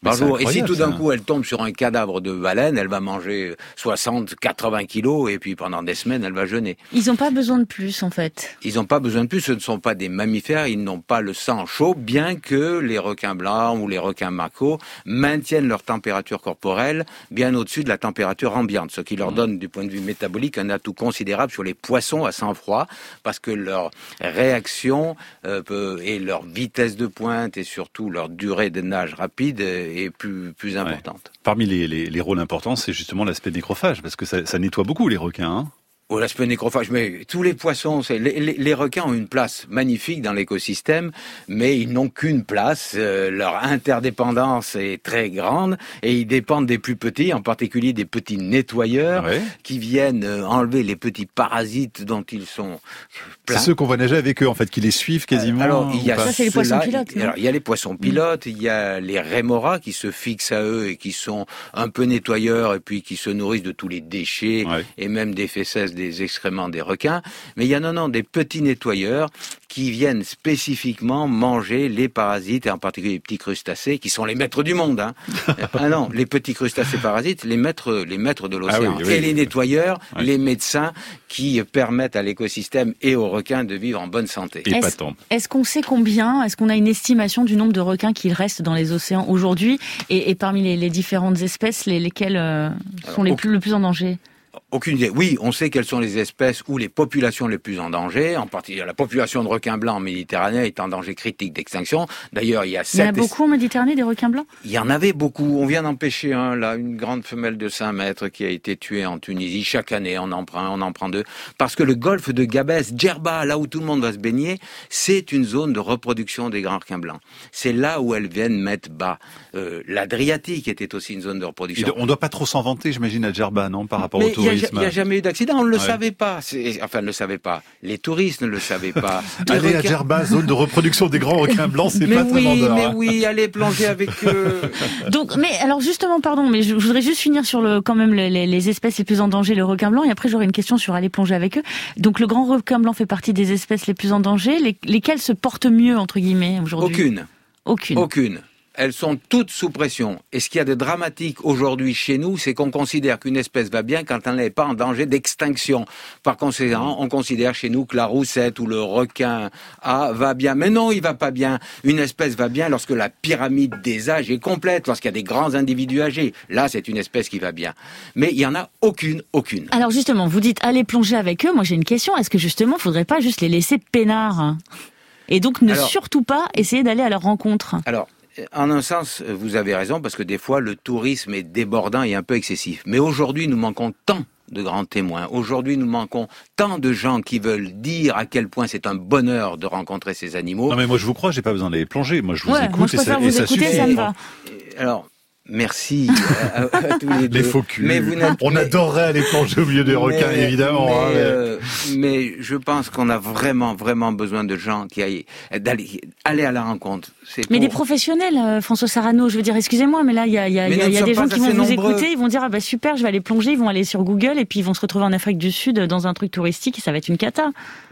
par jour. Et si tout d'un coup elle tombe sur un cadavre de baleine, elle va manger soixante, quatre-vingts kilos et puis pendant des semaines elle va jeûner. Ils n'ont pas besoin de plus en fait. Ils n'ont pas besoin de plus, ce ne sont pas des mammifères, ils n'ont pas le sang chaud, bien que les requins blancs ou les requins macos maintiennent leur température corporelle bien au-dessus de la température ambiante, ce qui leur donne du point de vue métabolique un atout considérable sur les poissons à sang froid, parce que leur réaction euh, peut, et leur vitesse de pointe et surtout leur durée de nage rapide est plus, plus importante. Ouais. Parmi les, les, les rôles importants, c'est justement l'aspect nécrophage, parce que ça, ça nettoie beaucoup les requins, hein. Oh, l'aspect nécrophage, mais tous les poissons, c'est, les, les, les requins ont une place magnifique dans l'écosystème, mais ils n'ont qu'une place. Euh, leur interdépendance est très grande et ils dépendent des plus petits, en particulier des petits nettoyeurs, ouais. qui viennent enlever les petits parasites dont ils sont pleins. C'est ceux qu'on va nager avec eux, en fait, qui les suivent quasiment. Alors, il y a ça, c'est les poissons pilotes. Il, alors, il y a les poissons pilotes, mmh. il y a les rémoras qui se fixent à eux et qui sont un peu nettoyeurs et puis qui se nourrissent de tous les déchets ouais. et même des fesses des excréments des requins, mais il y a non, non, des petits nettoyeurs qui viennent spécifiquement manger les parasites, et en particulier les petits crustacés, qui sont les maîtres du monde. Hein. ah non, les petits crustacés parasites, les maîtres, les maîtres de l'océan. Ah oui, oui, et les nettoyeurs, oui. les médecins qui permettent à l'écosystème et aux requins de vivre en bonne santé. Est-ce, est-ce qu'on sait combien, est-ce qu'on a une estimation du nombre de requins qui restent dans les océans aujourd'hui, et, et parmi les, les différentes espèces, les, lesquelles euh, sont Alors, les au... plus, le plus en danger ? Aucune idée. Oui, on sait quelles sont les espèces ou les populations les plus en danger. En particulier, la population de requins blancs en Méditerranée est en danger critique d'extinction. D'ailleurs, il y a sept... Il y en a beaucoup en Méditerranée, des requins blancs ? Il y en avait beaucoup. On vient d'en pêcher un, là, une grande femelle de cinq mètres qui a été tuée en Tunisie. Chaque année, on en prend, on en prend deux. Parce que le golfe de Gabès, Djerba, là où tout le monde va se baigner, c'est une zone de reproduction des grands requins blancs. C'est là où elles viennent mettre bas. Euh, L'Adriatique était aussi une zone de reproduction. On ne doit pas trop s'en vanter, j'imagine, à Djerba, non, par rapport Mais au tourisme. Il n'y a, a jamais eu d'accident, on ne le ouais. savait pas. C'est, enfin, on ne le savait pas. Les touristes ne le savaient pas. Aller requins... à Djerba, zone de reproduction des grands requins blancs, c'est mais pas oui, très vendeur. Mais hein. oui, aller plonger avec eux. Donc, mais alors justement, pardon, mais je, je voudrais juste finir sur le, quand même les, les, les espèces les plus en danger, le requin blanc, et après j'aurai une question sur aller plonger avec eux. Donc le grand requin blanc fait partie des espèces les plus en danger. Les, lesquelles se portent mieux, entre guillemets, aujourd'hui ? Aucune. Aucune. Aucune. Elles sont toutes sous pression. Et ce qu'il y a de dramatique aujourd'hui chez nous, c'est qu'on considère qu'une espèce va bien quand elle n'est pas en danger d'extinction. Par conséquent, on considère chez nous que la roussette ou le requin A va bien. Mais non, il va pas bien. Une espèce va bien lorsque la pyramide des âges est complète, lorsqu'il y a des grands individus âgés. Là, c'est une espèce qui va bien. Mais il y en a aucune, aucune. Alors justement, vous dites aller plonger avec eux. Moi, j'ai une question. Est-ce que justement, faudrait pas juste les laisser peinards ? Et donc, ne alors, surtout pas essayer d'aller à leur rencontre. Alors, en un sens, vous avez raison, parce que des fois, le tourisme est débordant et un peu excessif. Mais aujourd'hui, nous manquons tant de grands témoins. Aujourd'hui, nous manquons tant de gens qui veulent dire à quel point c'est un bonheur de rencontrer ces animaux. Non mais moi, je vous crois, j'ai pas besoin d'aller plonger. Moi, je vous ouais, écoute moi, je et ça, vous et ça écouter, suffit. Ça me va. Alors... Merci à, à, à tous les deux. Les faux culs. Mais vous n'êtes... On mais... adorerait aller plonger au milieu des mais, requins, évidemment. Mais, hein, mais... Euh, mais je pense qu'on a vraiment, vraiment besoin de gens qui aillent d'aller aller à la rencontre. C'est mais pour... des professionnels, euh, François Sarano. Je veux dire, excusez-moi, mais là, il y a, y a, y a, y a des gens qui vont vous nombreux. écouter, ils vont dire ah bah super, je vais aller plonger, ils vont aller sur Google et puis ils vont se retrouver en Afrique du Sud dans un truc touristique et ça va être une cata.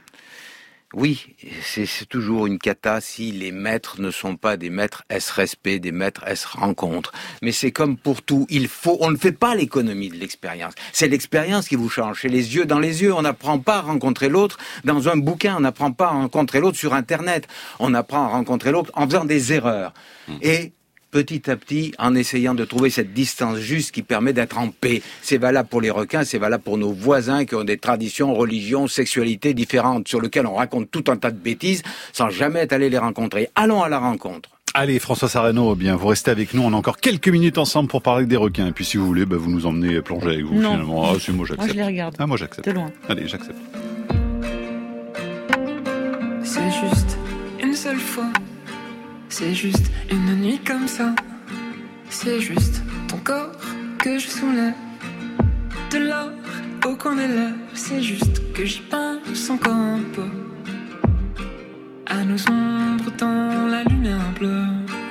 Oui, c'est, c'est toujours une cata si les maîtres ne sont pas des maîtres S-respect, des maîtres S-rencontre. Mais c'est comme pour tout, il faut, on ne fait pas l'économie de l'expérience. C'est l'expérience qui vous change. C'est les yeux dans les yeux. On n'apprend pas à rencontrer l'autre dans un bouquin. On n'apprend pas à rencontrer l'autre sur Internet. On apprend à rencontrer l'autre en faisant des erreurs. Mmh. Et petit à petit, en essayant de trouver cette distance juste qui permet d'être en paix. C'est valable pour les requins, c'est valable pour nos voisins qui ont des traditions, religions, sexualités différentes, sur lesquelles on raconte tout un tas de bêtises, sans jamais être allé les rencontrer. Allons à la rencontre. Allez, François Sarano, bien, vous restez avec nous. On a encore quelques minutes ensemble pour parler des requins. Et puis, si vous voulez, bah, vous nous emmenez plonger avec vous, non. finalement. Ah, c'est moi, j'accepte. Moi, je les regarde. Ah, moi, j'accepte. De loin. Allez, j'accepte. C'est juste une seule fois. C'est juste une nuit comme ça. C'est juste ton corps que je soulève. De l'or au coin des lèvres. C'est juste que j'y pense encore un peu. À nos ombres dans la lumière bleue.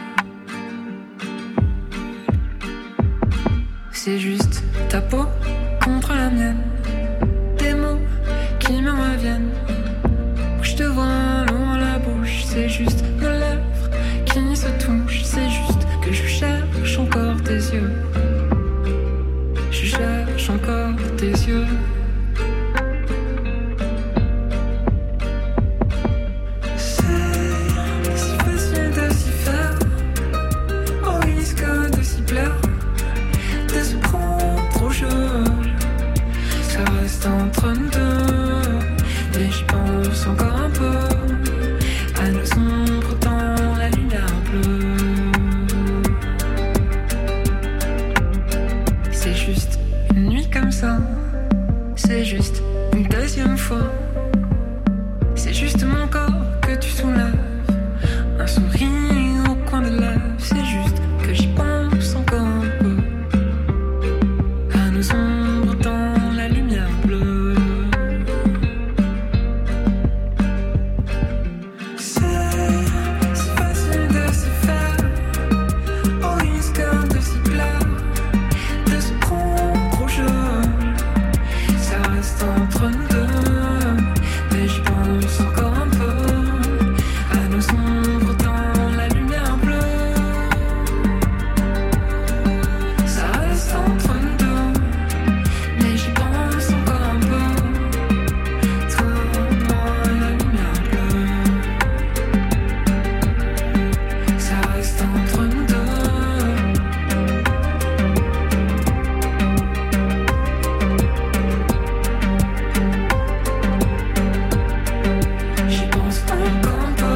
C'est juste ta peau contre la mienne. Des mots qui me reviennent. Où je te vois loin la bouche. C'est juste nos lèvres qui se touchent. C'est juste que je cherche tes yeux. C'est si facile de s'y faire, au risque de s'y plaire, de se prendre trop chaud. Ça reste entre nous deux, et j'y pense encore un peu à nos ombres dans la lumière bleue. C'est juste une nuit comme ça, c'est juste une deuxième fois. C'est juste mon corps que tu soulèves, un sourire au coin des lèvres. C'est juste que j'y pense encore un peu à nos ombres dans la lumière bleue. C'est si facile de se faire, au risque de s'y plaire, de se prendre trop chaud. Ça reste entre nous deux, mais j'y pense encore un peu à nos ombres dans la lumière bleue. Ça reste entre nous deux, mais j'y pense encore un peu. Toi, moi, la lumière bleue. Ça reste entre nous deux. J'y pense encore un peu.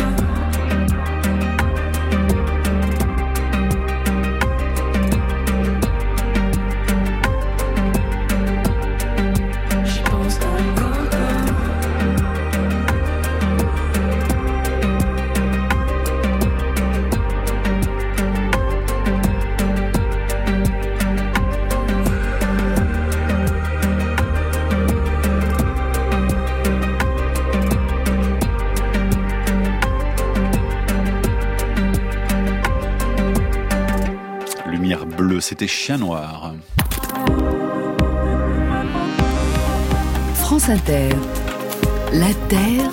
J'y pense encore un peu. Lumière bleue, c'était Chien Noir. France Inter. La Terre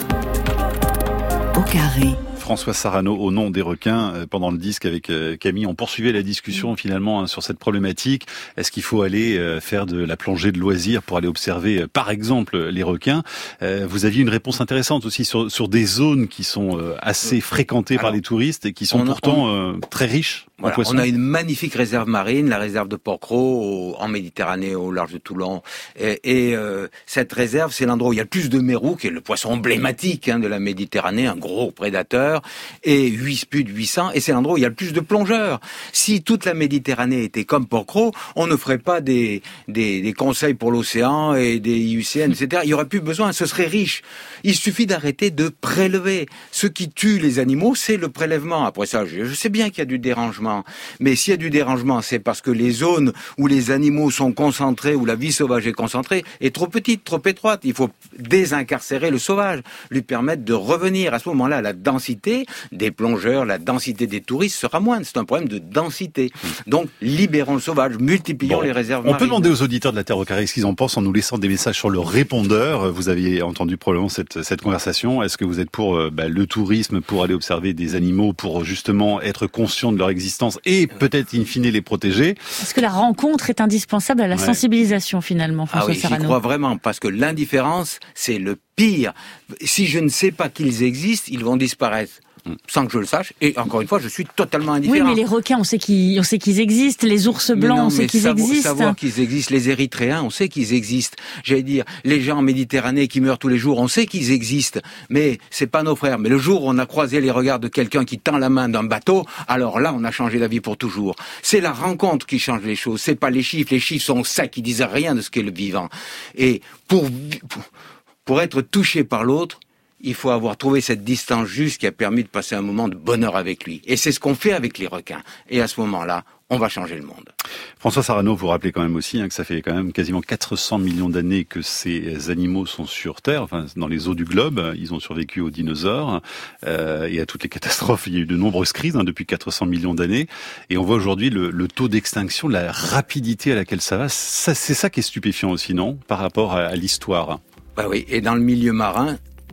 au carré. François Sarano, au nom des requins, euh, pendant le disque avec euh, Camille, on poursuivait la discussion finalement hein, sur cette problématique. Est-ce qu'il faut aller euh, faire de la plongée de loisirs pour aller observer, euh, par exemple, les requins? euh, Vous aviez une réponse intéressante aussi sur, sur des zones qui sont euh, assez fréquentées Alors, par les touristes et qui sont on, pourtant on... euh, très riches. Voilà, on a une magnifique réserve marine, la réserve de Porquerolles, en Méditerranée, au large de Toulon. Et, et euh, cette réserve, c'est l'endroit où il y a le plus de mérou, qui est le poisson emblématique hein, de la Méditerranée, un gros prédateur, et huit, plus de huit cents, et c'est l'endroit où il y a le plus de plongeurs. Si toute la Méditerranée était comme Porquerolles, on ne ferait pas des, des, des conseils pour l'océan et des I U C N, et cetera. Il n'y aurait plus besoin, ce serait riche. Il suffit d'arrêter de prélever. Ce qui tue les animaux, c'est le prélèvement. Après ça, je, je sais bien qu'il y a du dérangement. Mais s'il y a du dérangement, c'est parce que les zones où les animaux sont concentrés, où la vie sauvage est concentrée, est trop petite, trop étroite. Il faut désincarcérer le sauvage, lui permettre de revenir. À ce moment-là, la densité des plongeurs, la densité des touristes sera moindre. C'est un problème de densité. Donc, libérons le sauvage, multiplions bon, les réserves marines. On peut demander aux auditeurs de la Terre au carré ce qu'ils en pensent en nous laissant des messages sur le répondeur. Vous aviez entendu probablement cette, cette conversation. Est-ce que vous êtes pour bah, le tourisme, pour aller observer des animaux, pour justement être conscient de leur existence et peut-être in fine les protéger? Est-ce que la rencontre est indispensable à la ouais. sensibilisation finalement, François Ah oui, Sarano? J'y crois vraiment, parce que l'indifférence, c'est le pire. Si je ne sais pas qu'ils existent, ils vont disparaître. Sans que je le sache, et encore une fois, je suis totalement indifférent. Oui, mais les requins, on sait qu'ils, on sait qu'ils existent, les ours blancs, non, on sait qu'ils savoir, existent. Savoir qu'ils existent, les Érythréens, on sait qu'ils existent. J'allais dire, les gens en Méditerranée qui meurent tous les jours, on sait qu'ils existent, mais c'est pas nos frères. Mais le jour où on a croisé les regards de quelqu'un qui tend la main d'un bateau, alors là, on a changé la vie pour toujours. C'est la rencontre qui change les choses, c'est pas les chiffres. Les chiffres sont secs, ils disent rien de ce qu'est le vivant. Et pour, pour, pour être touché par l'autre, il faut avoir trouvé cette distance juste qui a permis de passer un moment de bonheur avec lui. Et c'est ce qu'on fait avec les requins. Et à ce moment-là, on va changer le monde. François Sarano, vous rappelez quand même aussi hein, que ça fait quand même quasiment quatre cents millions d'années que ces animaux sont sur Terre, enfin dans les eaux du globe. Ils ont survécu aux dinosaures euh, et à toutes les catastrophes. Il y a eu de nombreuses crises hein, depuis quatre cents millions d'années. Et on voit aujourd'hui le, le taux d'extinction, la rapidité à laquelle ça va. Ça, c'est ça qui est stupéfiant aussi, non? Par rapport à, à l'histoire. Bah oui, et dans le milieu marin,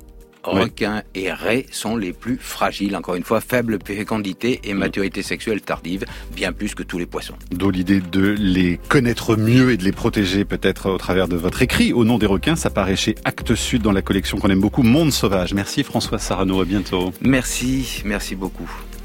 requins et raies sont les plus fragiles. Encore une fois, faible fécondité et maturité sexuelle tardive, bien plus que tous les poissons. D'où l'idée de les connaître mieux et de les protéger peut-être au travers de votre écrit Au nom des requins. Ça paraît chez Actes Sud dans la collection qu'on aime beaucoup, Monde Sauvage. Merci François Sarano, à bientôt. Merci, merci beaucoup.